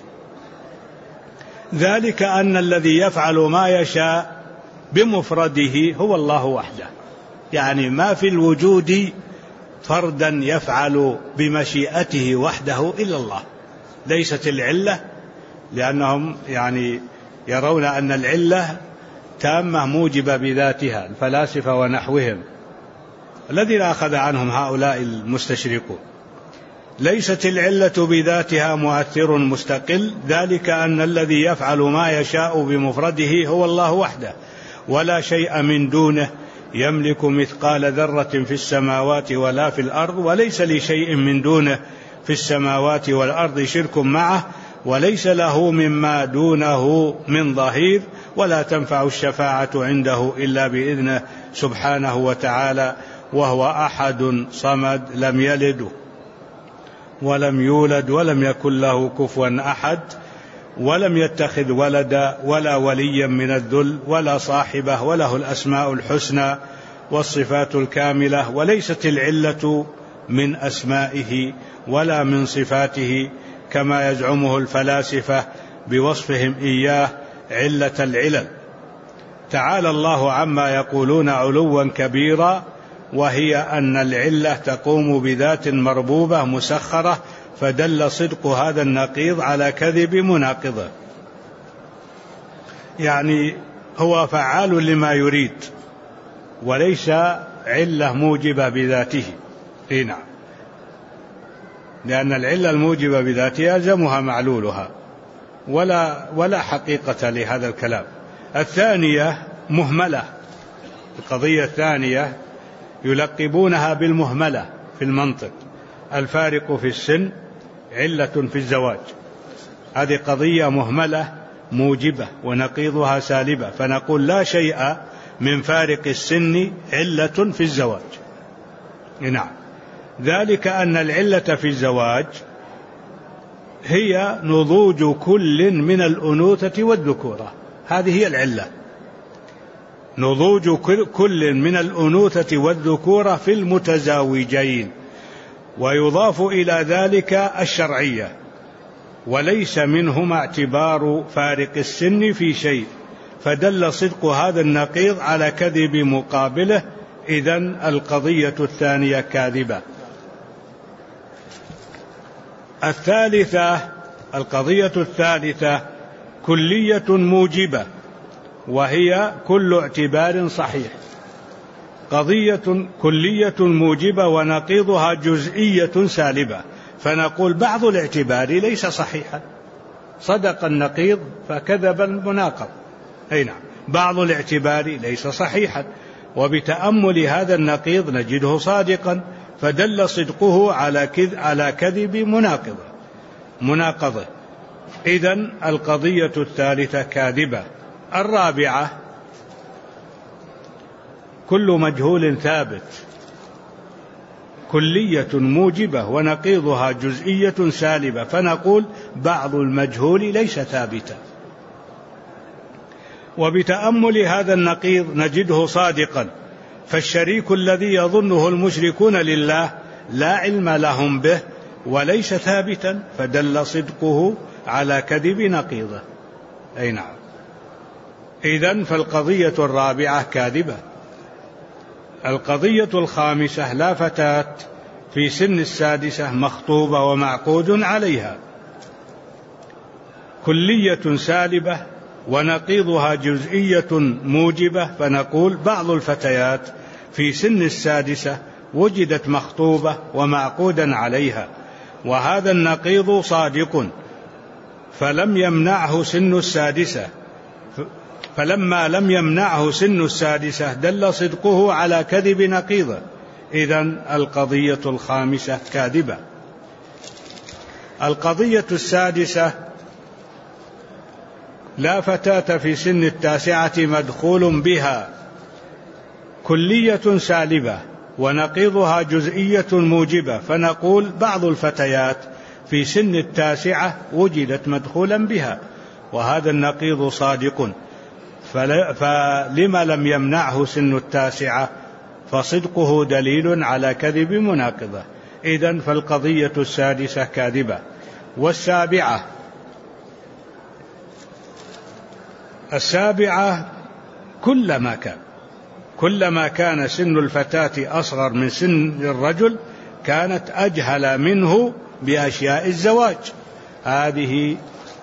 ذلك أن الذي يفعل ما يشاء بمفرده هو الله وحده، يعني ما في الوجود فردا يفعل بمشيئته وحده إلا الله. ليست العلة، لأنهم يعني يرون أن العلة تامة موجبة بذاتها، الفلاسفة ونحوهم الذين أخذ عنهم هؤلاء المستشرقون. ليست العلة بذاتها مؤثر مستقل، ذلك أن الذي يفعل ما يشاء بمفرده هو الله وحده، ولا شيء من دونه يملك مثقال ذرة في السماوات ولا في الأرض، وليس لشيء من دونه في السماوات والأرض شرك معه، وليس له مما دونه من ظهير، ولا تنفع الشفاعة عنده إلا بإذنه سبحانه وتعالى، وهو أحد صمد لم يلد ولم يولد ولم يكن له كفوا أحد، ولم يتخذ ولدا ولا وليا من الذل ولا صاحبه، وله الأسماء الحسنى والصفات الكاملة. وليست العلة من أسمائه ولا من صفاته كما يزعمه الفلاسفة بوصفهم إياه علة العلل. تعالى الله عما يقولون علوا كبيرا، وهي أن العلة تقوم بذات مربوبة مسخرة، فدل صدق هذا النقيض على كذب مناقضه، يعني هو فعال لما يريد وليس علة موجبة بذاته. نعم، لأن العلة الموجبة بذاتها يلزمها معلولها، ولا حقيقة لهذا الكلام. الثانية مهملة، القضية الثانية يلقبونها بالمهملة في المنطق: الفارق في السن علة في الزواج. هذه قضية مهملة موجبة ونقيضها سالبة، فنقول لا شيء من فارق السن علة في الزواج. نعم، ذلك أن العلة في الزواج هي نضوج كل من الأنوثة والذكورة، هذه هي العلة. نضوج كل من الأنوثة والذكورة في المتزاوجين، ويضاف إلى ذلك الشرعية، وليس منهما اعتبار فارق السن في شيء، فدل صدق هذا النقيض على كذب مقابله، إذن القضية الثانية كاذبة. القضية الثالثة كلية موجبة، وهي كل اعتبار صحيح. قضية كلية موجبة ونقيضها جزئية سالبة، فنقول بعض الاعتبار ليس صحيحا، صدق النقيض فكذب المناقض. أي نعم، بعض الاعتبار ليس صحيحا، وبتأمل هذا النقيض نجده صادقا، فدل صدقه على كذب مناقضة. إذن القضية الثالثة كاذبة. الرابعة كل مجهول ثابت، كلية موجبة ونقيضها جزئية سالبة، فنقول بعض المجهول ليس ثابتا، وبتأمل هذا النقيض نجده صادقا، فالشريك الذي يظنه المشركون لله لا علم لهم به وليس ثابتا، فدل صدقه على كذب نقيضه. أي نعم. إذن فالقضية الرابعة كاذبة. القضية الخامسة لا فتاة في سن السادسة مخطوبة ومعقود عليها، كلية سالبة ونقيضها جزئية موجبة، فنقول بعض الفتيات في سن السادسة وجدت مخطوبة ومعقودا عليها، وهذا النقيض صادق، فلما لم يمنعه سن السادسة دل صدقه على كذب نقيضه، إذن القضية الخامسة كاذبة. القضية السادسة لا فتاة في سن التاسعة مدخول بها، كلية سالبة ونقيضها جزئية موجبة، فنقول بعض الفتيات في سن التاسعة وجدت مدخولا بها، وهذا النقيض صادق، فلما لم يمنعه سن التاسعة فصدقه دليل على كذب مناقضة، إذن فالقضية السادسة كاذبة. السابعة كلما كان سن الفتاة أصغر من سن الرجل كانت أجهل منه بأشياء الزواج، هذه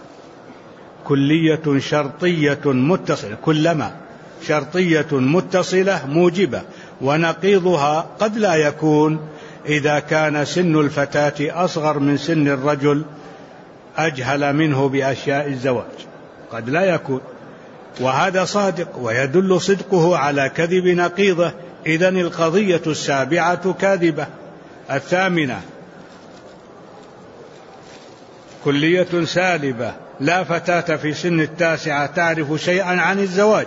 كلية شرطية متصلة، كلما شرطية متصلة موجبة، ونقيضها قد لا يكون إذا كان سن الفتاة أصغر من سن الرجل أجهل منه بأشياء الزواج، قد لا يكون، وهذا صادق ويدل صدقه على كذب نقيضه، إذن القضية السابعة كاذبة. الثامنة كلية سالبة لا فتاة في سن التاسعة تعرف شيئا عن الزواج.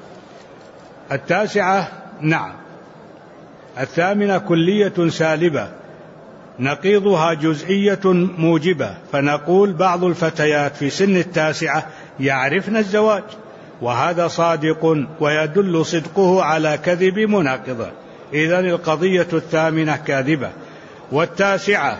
الثامنة كلية سالبة نقيضها جزئية موجبة، فنقول بعض الفتيات في سن التاسعة يعرفن الزواج، وهذا صادق ويدل صدقه على كذب مناقضة، إذن القضية الثامنة كاذبة. والتاسعة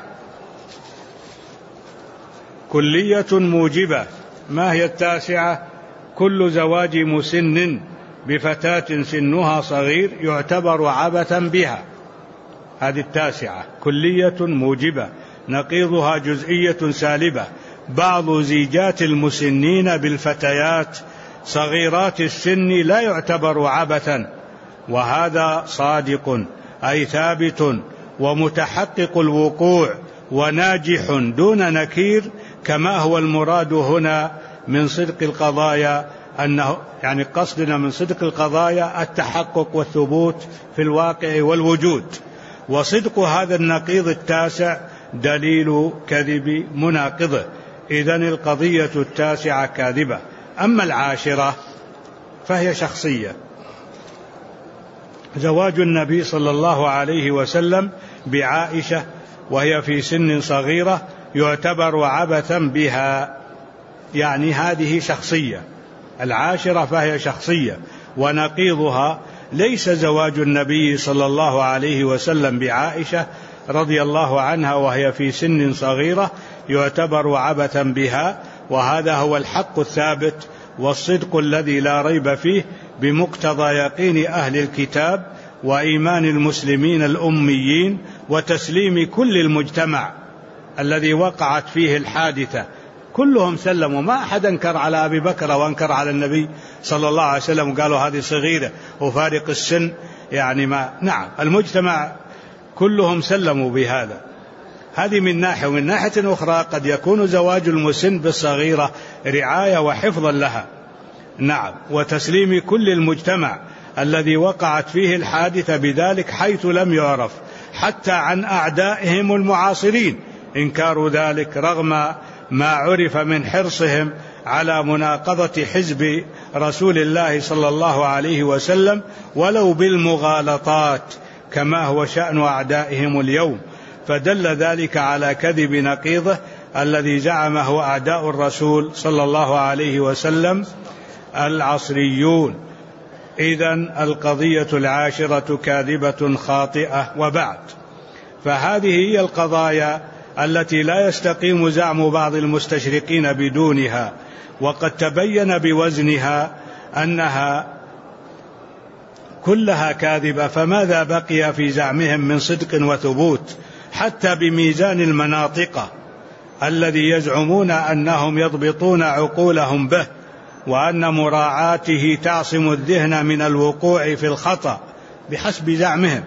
كلية موجبة. ما هي التاسعة؟ كل زواج مسن بفتاة سنها صغير يعتبر عبثا بها، هذه التاسعة كلية موجبة نقيضها جزئية سالبة. بعض زيجات المسنين بالفتيات صغيرات السن لا يعتبر عبثا، وهذا صادق أي ثابت ومتحقق الوقوع وناجح دون نكير، كما هو المراد هنا من صدق القضايا، أنه يعني قصدنا من صدق القضايا التحقق والثبوت في الواقع والوجود، وصدق هذا النقيض التاسع دليل كذب مناقضه، إذن القضية التاسعة كاذبة. أما العاشرة فهي شخصية، زواج النبي صلى الله عليه وسلم بعائشة وهي في سن صغيرة يعتبر عبثا بها، يعني هذه شخصية. العاشرة فهي شخصية، ونقيضها ليس زواج النبي صلى الله عليه وسلم بعائشة رضي الله عنها وهي في سن صغيرة يعتبر عبثا بها، وهذا هو الحق الثابت والصدق الذي لا ريب فيه بمقتضى يقين أهل الكتاب وإيمان المسلمين الأميين وتسليم كل المجتمع الذي وقعت فيه الحادثة، كلهم سلموا، ما أحد أنكر على أبي بكر وأنكر على النبي صلى الله عليه وسلم وقالوا هذه صغيرة وفارق السن يعني ما. نعم المجتمع كلهم سلموا بهذا. هذه من ناحية، ومن ناحية أخرى قد يكون زواج المسن بالصغيرة رعاية وحفظا لها، نعم، وتسليم كل المجتمع الذي وقعت فيه الحادثة بذلك حيث لم يعرف حتى عن أعدائهم المعاصرين إنكار ذلك رغم ما عرف من حرصهم على مناقضة حزب رسول الله صلى الله عليه وسلم ولو بالمغالطات كما هو شأن أعدائهم اليوم. فدل ذلك على كذب نقيضه الذي زعمه أعداء الرسول صلى الله عليه وسلم العصريون. إذن القضية العاشرة كاذبة خاطئة. وبعد، فهذه هي القضايا التي لا يستقيم زعم بعض المستشرقين بدونها، وقد تبين بوزنها أنها كلها كاذبة، فماذا بقي في زعمهم من صدق وثبوت؟ حتى بميزان المناطق الذي يزعمون أنهم يضبطون عقولهم به وأن مراعاته تعصم الذهن من الوقوع في الخطأ بحسب زعمهم،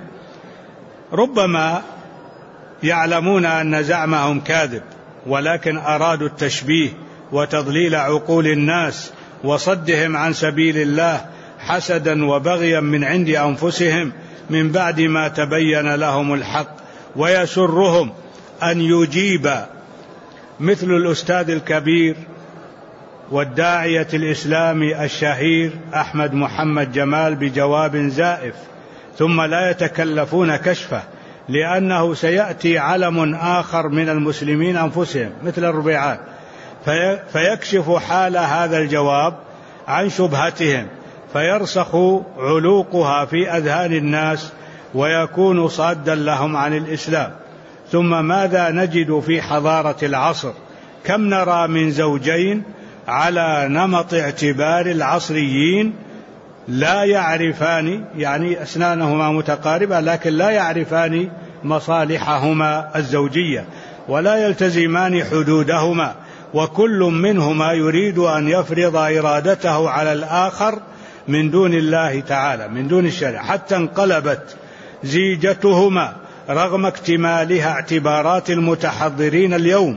ربما يعلمون أن زعمهم كاذب ولكن أرادوا التشبيه وتضليل عقول الناس وصدهم عن سبيل الله حسدا وبغيا من عند أنفسهم من بعد ما تبين لهم الحق. ويسرهم أن يجيب مثل الأستاذ الكبير والداعية الإسلامي الشهير أحمد محمد جمال بجواب زائف ثم لا يتكلفون كشفه، لأنه سيأتي علم آخر من المسلمين أنفسهم مثل الربيعات فيكشف حال هذا الجواب عن شبهتهم فيرسخ علوقها في أذهان الناس ويكون صادا لهم عن الإسلام. ثم ماذا نجد في حضارة العصر؟ كم نرى من زوجين على نمط اعتبار العصريين لا يعرفان، يعني أسنانهما متقاربة لكن لا يعرفان مصالحهما الزوجية ولا يلتزمان حدودهما، وكل منهما يريد أن يفرض إرادته على الآخر من دون الله تعالى، من دون الشرع، حتى انقلبت زيجتهما رغم اكتمالها اعتبارات المتحضرين اليوم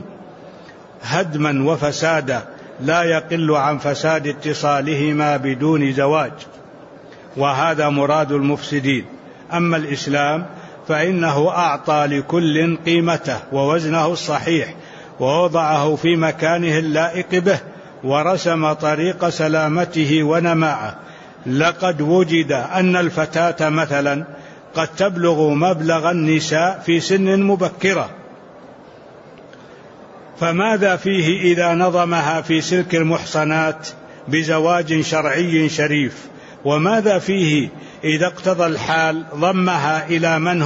هدما وفسادا لا يقل عن فساد اتصالهما بدون زواج، وهذا مراد المفسدين. أما الإسلام فإنه أعطى لكل قيمته ووزنه الصحيح ووضعه في مكانه اللائق به ورسم طريق سلامته ونماءه. لقد وجد أن الفتاة مثلا قد تبلغ مبلغ النساء في سن مبكرة، فماذا فيه إذا نظمها في سلك المحصنات بزواج شرعي شريف؟ وماذا فيه إذا اقتضى الحال ضمها إلى من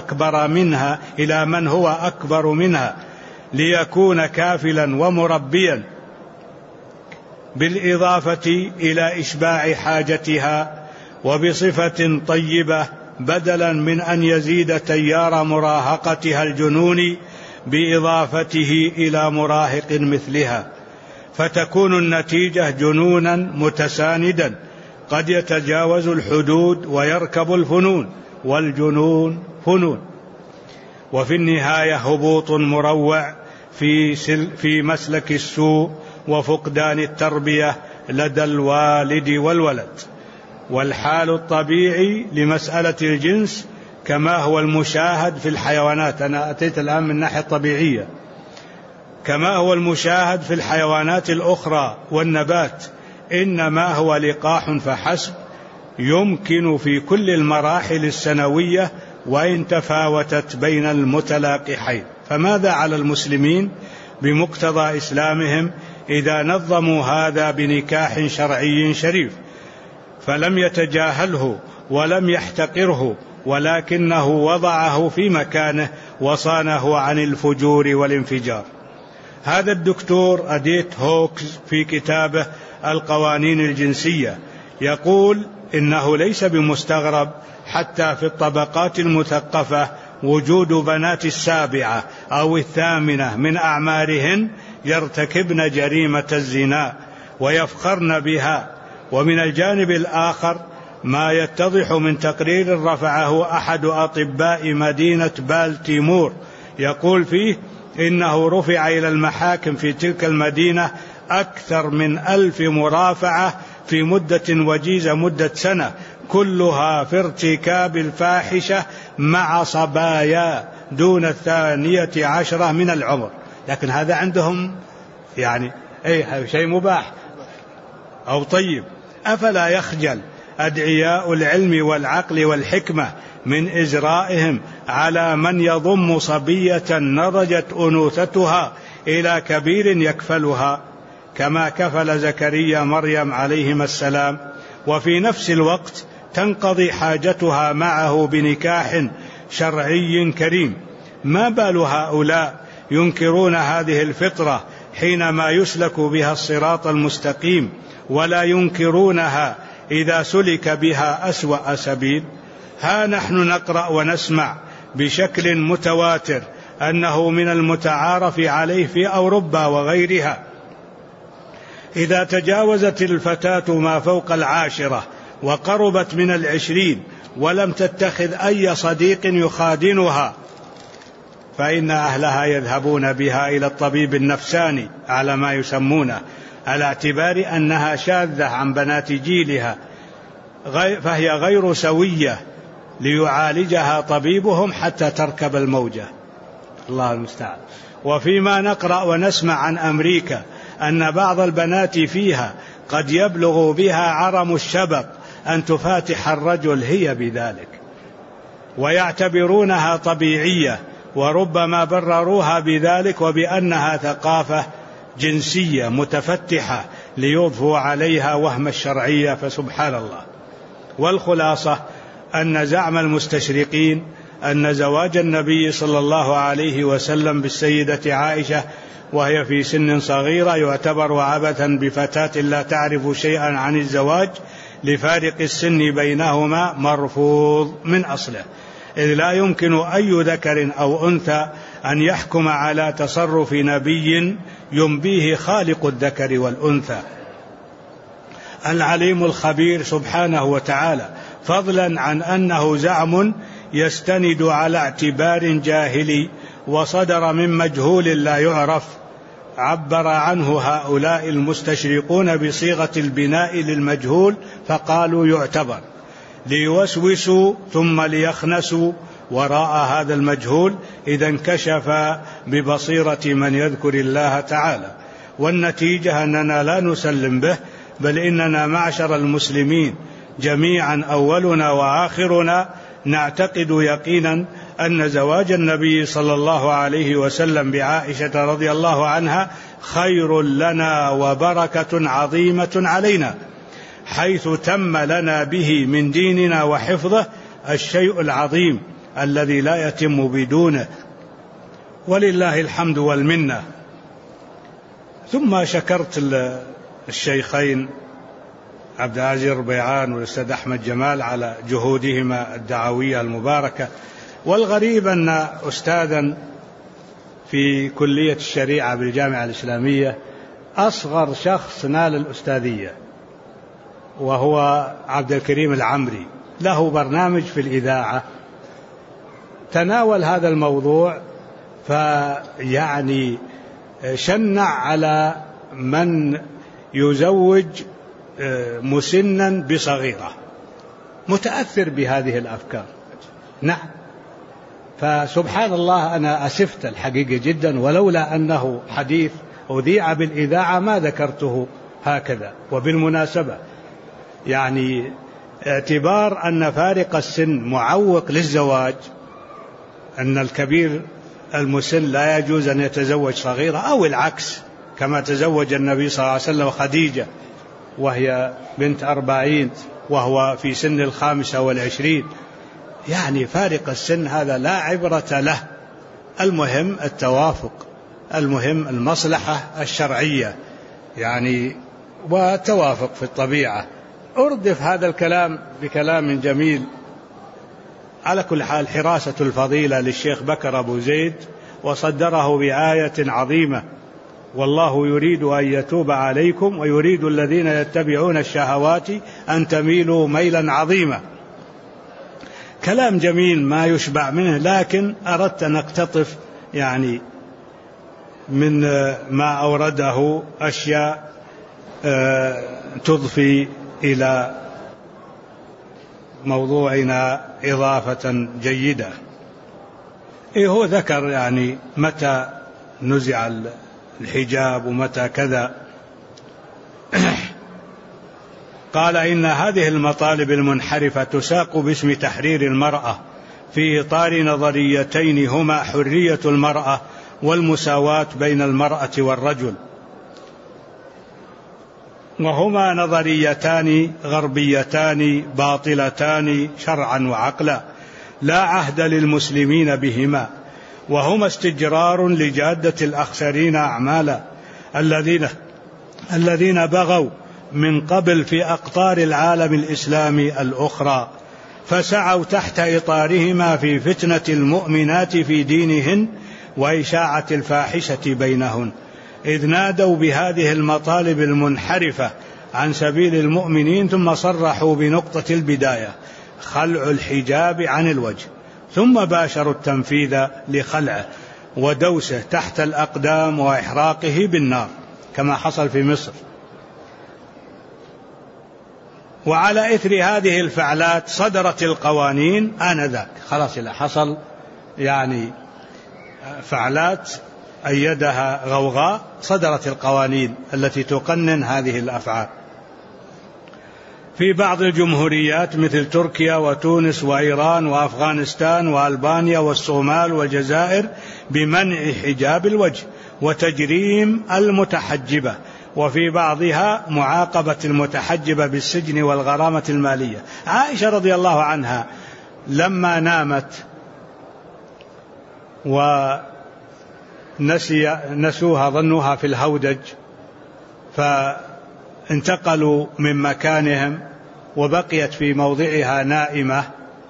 هو أكبر منها ليكون كافلا ومربيا، بالإضافة إلى إشباع حاجتها وبصفة طيبة، بدلا من أن يزيد تيار مراهقتها الجنون بإضافته إلى مراهق مثلها، فتكون النتيجة جنونا متساندا قد يتجاوز الحدود ويركب الفنون، والجنون فنون. وفي النهاية هبوط مروع في مسلك السوء وفقدان التربية لدى الوالد والولد. والحال الطبيعي لمسألة الجنس كما هو المشاهد في الحيوانات، أنا أتيت الآن من الناحية الطبيعية، كما هو المشاهد في الحيوانات الأخرى والنبات، إنما هو لقاح فحسب، يمكن في كل المراحل السنوية وإن تفاوتت بين المتلاقحين. فماذا على المسلمين بمقتضى إسلامهم إذا نظموا هذا بنكاح شرعي شريف؟ فلم يتجاهله ولم يحتقره، ولكنه وضعه في مكانه وصانه عن الفجور والانفجار. هذا الدكتور أديت هوكس في كتابه القوانين الجنسية يقول إنه ليس بمستغرب حتى في الطبقات المثقفة وجود بنات 7 أو 8 من أعمارهن يرتكبن جريمة الزنا ويفخرن بها. ومن الجانب الآخر ما يتضح من تقرير رفعه أحد أطباء مدينة بالتيمور يقول فيه إنه رفع إلى المحاكم في تلك المدينة أكثر من 1000 مرافعة في مدة وجيزة مدة سنة، كلها في ارتكاب الفاحشة مع صبايا دون 12 من العمر. لكن هذا عندهم يعني شيء مباح أو طيب. أفلا يخجل أدعياء العلم والعقل والحكمة من إجرائهم على من يضم صبية نضجت أنوثتها إلى كبير يكفلها كما كفل زكريا مريم عليهما السلام، وفي نفس الوقت تنقضي حاجتها معه بنكاح شرعي كريم؟ ما بال هؤلاء ينكرون هذه الفطرة حينما يسلك بها الصراط المستقيم، ولا ينكرونها إذا سلك بها أسوأ سبيل؟ ها نحن نقرأ ونسمع بشكل متواتر أنه من المتعارف عليه في أوروبا وغيرها إذا تجاوزت الفتاة ما فوق 10 وقربت من 20 ولم تتخذ أي صديق يخادنها فإن أهلها يذهبون بها إلى الطبيب النفساني على ما يسمونه، على اعتبار أنها شاذة عن بنات جيلها فهي غير سوية، ليعالجها طبيبهم حتى تركب الموجة. الله المستعان. وفيما نقرأ ونسمع عن أمريكا أن بعض البنات فيها قد يبلغ بها عرم الشبق أن تفاتح الرجل هي بذلك، ويعتبرونها طبيعية، وربما برروها بذلك وبأنها ثقافة جنسية متفتحة ليضفوا عليها وهم الشرعية. فسبحان الله. والخلاصة أن زعم المستشرقين أن زواج النبي صلى الله عليه وسلم بالسيدة عائشة وهي في سن صغيرة يعتبر عبثا بفتاة لا تعرف شيئا عن الزواج لفارق السن بينهما مرفوض من أصله، إذ لا يمكن أي ذكر أو أنثى أن يحكم على تصرف نبي ينبيه خالق الذكر والأنثى العليم الخبير سبحانه وتعالى، فضلا عن أنه زعم يستند على اعتبار جاهلي وصدر من مجهول لا يعرف. عبر عنه هؤلاء المستشرقون بصيغة البناء للمجهول فقالوا يعتبر، ليوسوسوا ثم ليخنسوا وراء هذا المجهول إذا انكشف ببصيرة من يذكر الله تعالى. والنتيجة أننا لا نسلم به، بل إننا معشر المسلمين جميعا أولنا وآخرنا نعتقد يقينا أن زواج النبي صلى الله عليه وسلم بعائشة رضي الله عنها خير لنا وبركة عظيمة علينا، حيث تم لنا به من ديننا وحفظه الشيء العظيم الذي لا يتم بدونه، ولله الحمد والمنة. ثم شكرت الشيخين عبد العزيز الربيعان والأستاذ أحمد جمال على جهودهما الدعوية المباركة. والغريب أن أستاذا في كلية الشريعة بالجامعة الإسلامية أصغر شخص نال الأستاذية وهو عبد الكريم العمري، له برنامج في الإذاعة تناول هذا الموضوع، فيعني شنع على من يزوج مسنا بصغيرة، متأثر بهذه الأفكار. نعم، فسبحان الله أنا أسفت الحقيقة جدا، ولولا أنه حديث أذيع بالإذاعة ما ذكرته هكذا. وبالمناسبة يعني اعتبار أن فارق السن معوق للزواج، أن الكبير المسن لا يجوز أن يتزوج صغيرة، أو العكس كما تزوج النبي صلى الله عليه وسلم خديجة وهي بنت 40 وهو في سن 25، يعني فارق السن هذا لا عبرة له. المهم التوافق، المهم المصلحة الشرعية يعني، وتوافق في الطبيعة. أردف هذا الكلام بكلام جميل. على كل حال حراسة الفضيلة للشيخ بكر أبو زيد، وصدره بآية عظيمة: والله يريد أن يتوب عليكم ويريد الذين يتبعون الشهوات أن تميلوا ميلا عظيما. كلام جميل ما يشبع منه، لكن أردت أن أقتطف يعني من ما أورده أشياء تضفي إلى موضوعنا إضافة جيدة. هو ذكر يعني متى نزع الحجاب ومتى كذا. قال: إن هذه المطالب المنحرفة تساق باسم تحرير المرأة في إطار نظريتين هما حرية المرأة والمساواة بين المرأة والرجل، وهما نظريتان غربيتان باطلتان شرعا وعقلا لا عهد للمسلمين بهما، وهما استجرار لجادة الأخسرين أعمالا الذين بغوا من قبل في أقطار العالم الإسلامي الأخرى، فسعوا تحت إطارهما في فتنة المؤمنات في دينهن وإشاعة الفاحشة بينهن، إذ نادوا بهذه المطالب المنحرفة عن سبيل المؤمنين، ثم صرحوا بنقطة البداية: خلع الحجاب عن الوجه، ثم باشروا التنفيذ لخلعه ودوسه تحت الأقدام وإحراقه بالنار كما حصل في مصر. وعلى إثر هذه الفعلات صدرت القوانين آنذاك. خلاص إذا حصل يعني فعلات أيدها غوغاء، صدرت القوانين التي تقنن هذه الأفعال. في بعض الجمهوريات مثل تركيا وتونس وإيران وأفغانستان وألبانيا والصومال والجزائر بمنع حجاب الوجه وتجريم المتحجبة، وفي بعضها معاقبة المتحجبة بالسجن والغرامة المالية. عائشة رضي الله عنها لما نامت ونسوها ظنوها في الهودج، فانتقلوا من مكانهم وبقيت في موضعها نائمة،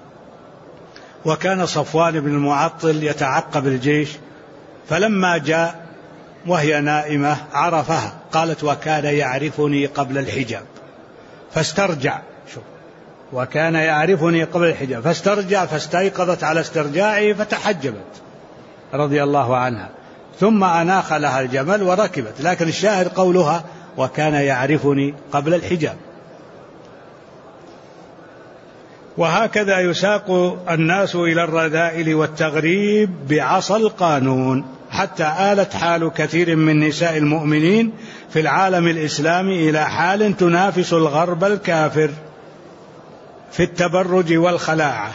وكان صفوان بن المعطل يتعقب الجيش، فلما جاء وهي نائمة عرفها، قالت: وكان يعرفني قبل الحجاب، فاسترجع. وكان يعرفني قبل الحجاب فاسترجع، فاستيقظت على استرجاعه فتحجبت رضي الله عنها، ثم أناخ لها الجمل وركبت. لكن الشاهد قولها: وكان يعرفني قبل الحجاب. وهكذا يساق الناس إلى الرذائل والتغريب بعصا القانون، حتى آلت حال كثير من نساء المؤمنين في العالم الإسلامي إلى حال تنافس الغرب الكافر في التبرج والخلاعة.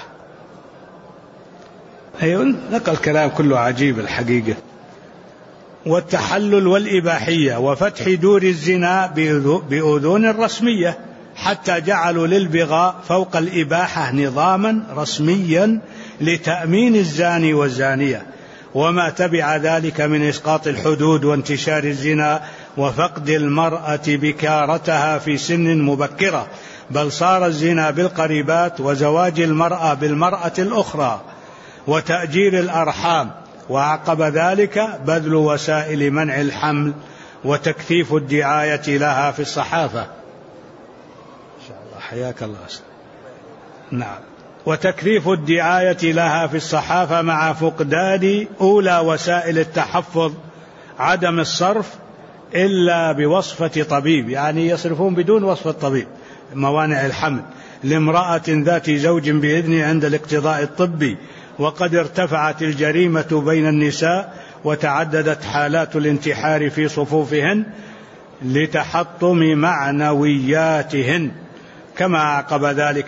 نقل كلام كله عجيب الحقيقة. والتحلل والإباحية وفتح دور الزنا بأذون رسمية، حتى جعلوا للبغاء فوق الإباحة نظاما رسميا لتأمين الزاني والزانية، وما تبع ذلك من إسقاط الحدود وانتشار الزنا وفقد المرأة بكارتها في سن مبكرة، بل صار الزنا بالقريبات وزواج المرأة بالمرأة الأخرى وتأجير الأرحام، وعقب ذلك بذل وسائل منع الحمل وتكثيف الدعاية لها في الصحافة. إن شاء الله حياك الله. نعم. وتكثيف الدعاية لها في الصحافة مع فقدان أولى وسائل التحفظ، عدم الصرف إلا بوصفة طبيب، يعني يصرفون بدون وصفة طبيب موانع الحمل لامرأة ذات زوج بإذن عند الاقتضاء الطبي. وقد ارتفعت الجريمة بين النساء وتعددت حالات الانتحار في صفوفهن لتحطم معنوياتهن، كما عقب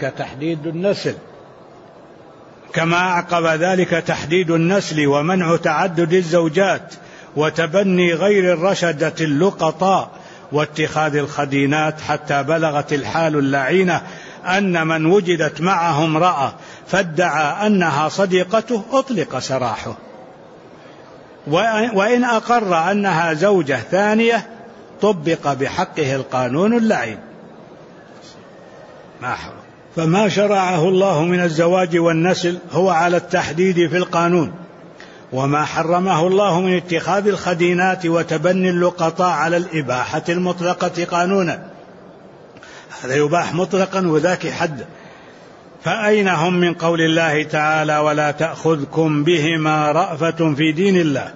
ذلك تحديد النسل ومنع تعدد الزوجات وتبني غير الرشدة اللقطاء واتخاذ الخدينات، حتى بلغت الحال اللعينة أن من وجدت معه امرأة فادعى أنها صديقته أطلق سراحه، وإن أقر أنها زوجة ثانية طبق بحقه القانون اللعين. فما شرعه الله من الزواج والنسل هو على التحديد في القانون، وما حرمه الله من اتخاذ الخدينات وتبني اللقطاء على الإباحة المطلقة قانونا، هذا يباح مطلقا وذاك حد. فأين هم من قول الله تعالى ولا تأخذكم بهما رأفة في دين الله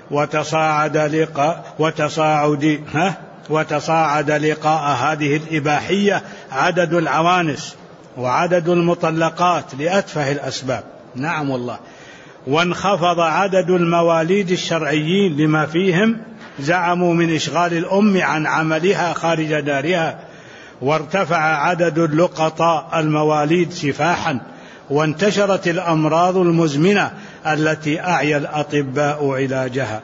وتصاعد لقاء هذه الإباحية عدد العوانس وعدد المطلقات لأتفه الأسباب. نعم والله. وانخفض عدد المواليد الشرعيين لما فيهم زعموا من إشغال الأم عن عملها خارج دارها، وارتفع عدد اللقطاء المواليد سفاحا، وانتشرت الأمراض المزمنة التي أعيا الأطباء علاجها.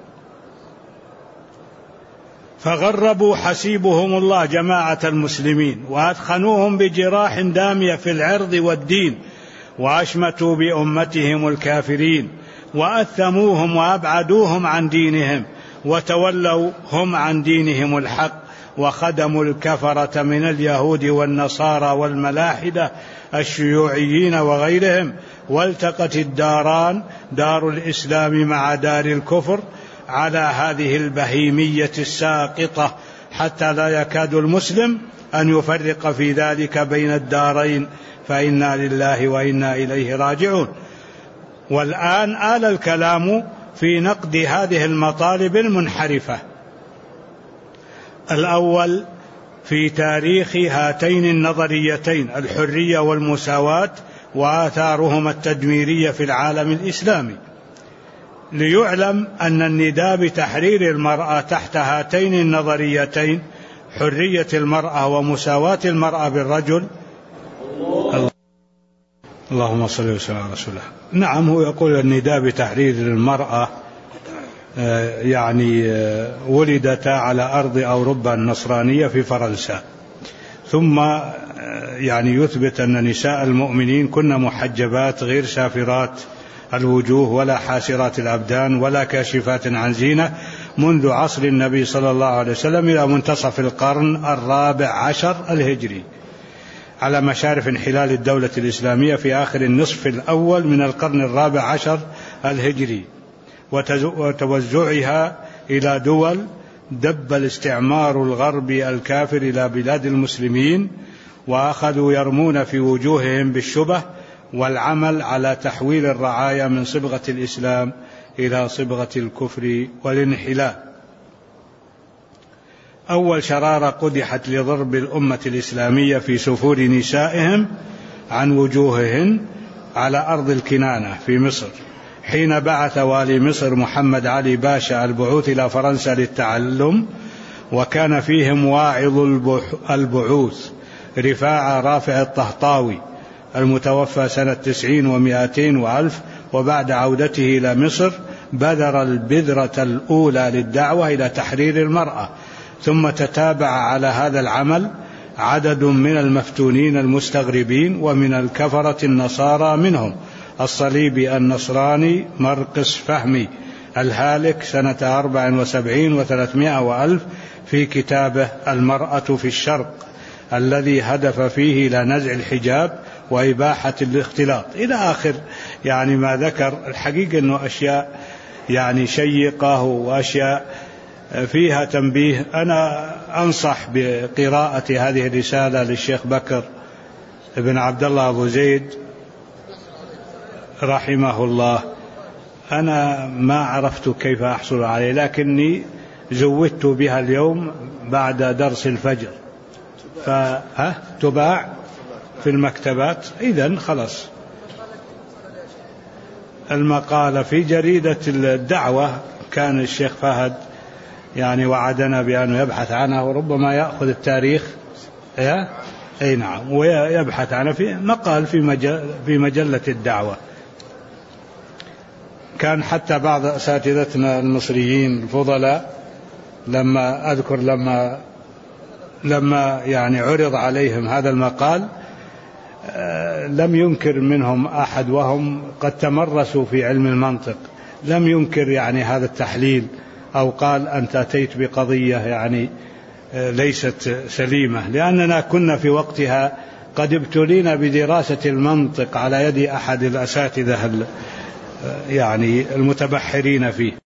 فغربوا حسيبهم الله جماعة المسلمين وأثخنوهم بجراح دامية في العرض والدين، وأشمتوا بأمتهم الكافرين وأثموهم وأبعدوهم عن دينهم، وتولوا هم عن دينهم الحق، وخدموا الكفرة من اليهود والنصارى والملاحدة الشيوعيين وغيرهم، والتقت الداران دار الإسلام مع دار الكفر على هذه البهيمية الساقطة، حتى لا يكاد المسلم أن يفرق في ذلك بين الدارين، فإنا لله وإنا إليه راجعون. والآن آل الكلام في نقد هذه المطالب المنحرفة. الأول في تاريخ هاتين النظريتين الحرية والمساواة وآثارهما التدميرية في العالم الإسلامي. ليعلم أن النداء بتحرير المرأة تحت هاتين النظريتين حرية المرأة ومساواة المرأة بالرجل. اللهم صل وسلم على رسول الله. نعم، هو يقول النداء بتحرير المرأة ولدتا على أرض أوروبا النصرانية في فرنسا، ثم يثبت أن نساء المؤمنين كن محجبات غير سافرات الوجوه ولا حاسرات الأبدان ولا كاشفات عن زينة منذ عصر النبي صلى الله عليه وسلم إلى منتصف القرن 14 الهجري، على مشارف انحلال الدولة الإسلامية في آخر النصف الأول من القرن 14 الهجري، وتوزعها إلى دول دب الاستعمار الغربي الكافر إلى بلاد المسلمين، وأخذوا يرمون في وجوههم بالشبه والعمل على تحويل الرعايا من صبغة الإسلام إلى صبغة الكفر والانحلال. أول شرارة قدحت لضرب الأمة الإسلامية في سفور نسائهم عن وجوههن على أرض الكنانة في مصر، حين بعث والي مصر محمد علي باشا البعوث إلى فرنسا للتعلم، وكان فيهم واعظ البعوث رفاعة رافع الطهطاوي المتوفى سنة 90 و200 وألف، وبعد عودته إلى مصر بذر البذرة الأولى للدعوة إلى تحرير المرأة، ثم تتابع على هذا العمل عدد من المفتونين المستغربين ومن الكفرة النصارى، منهم الصليبي النصراني مرقس فهمي الهالك سنة 74 و300 وألف في كتابه المرأة في الشرق، الذي هدف فيه إلى نزع الحجاب وإباحة الاختلاط إلى آخر ما ذكر. الحقيقة أنه أشياء شيقة وأشياء فيها تنبيه. أنا أنصح بقراءة هذه الرسالة للشيخ بكر بن عبد الله أبو زيد رحمه الله. أنا ما عرفت كيف أحصل عليه، لكني زودت بها اليوم بعد درس الفجر، فتباع في المكتبات. إذن خلاص، المقالة في جريدة الدعوة كان الشيخ فهد وعدنا بأنه يبحث عنها، وربما يأخذ التاريخ أي نعم، ويبحث عنها في مقال في مجلة الدعوة. كان حتى بعض أساتذتنا المصريين الفضلاء لما عرض عليهم هذا المقال لم ينكر منهم أحد، وهم قد تمرسوا في علم المنطق، لم ينكر يعني هذا التحليل أو قال أنت أتيت بقضية يعني ليست سليمة، لأننا كنا في وقتها قد ابتلينا بدراسة المنطق على يد أحد الأساتذة يعني المتبحرين فيه.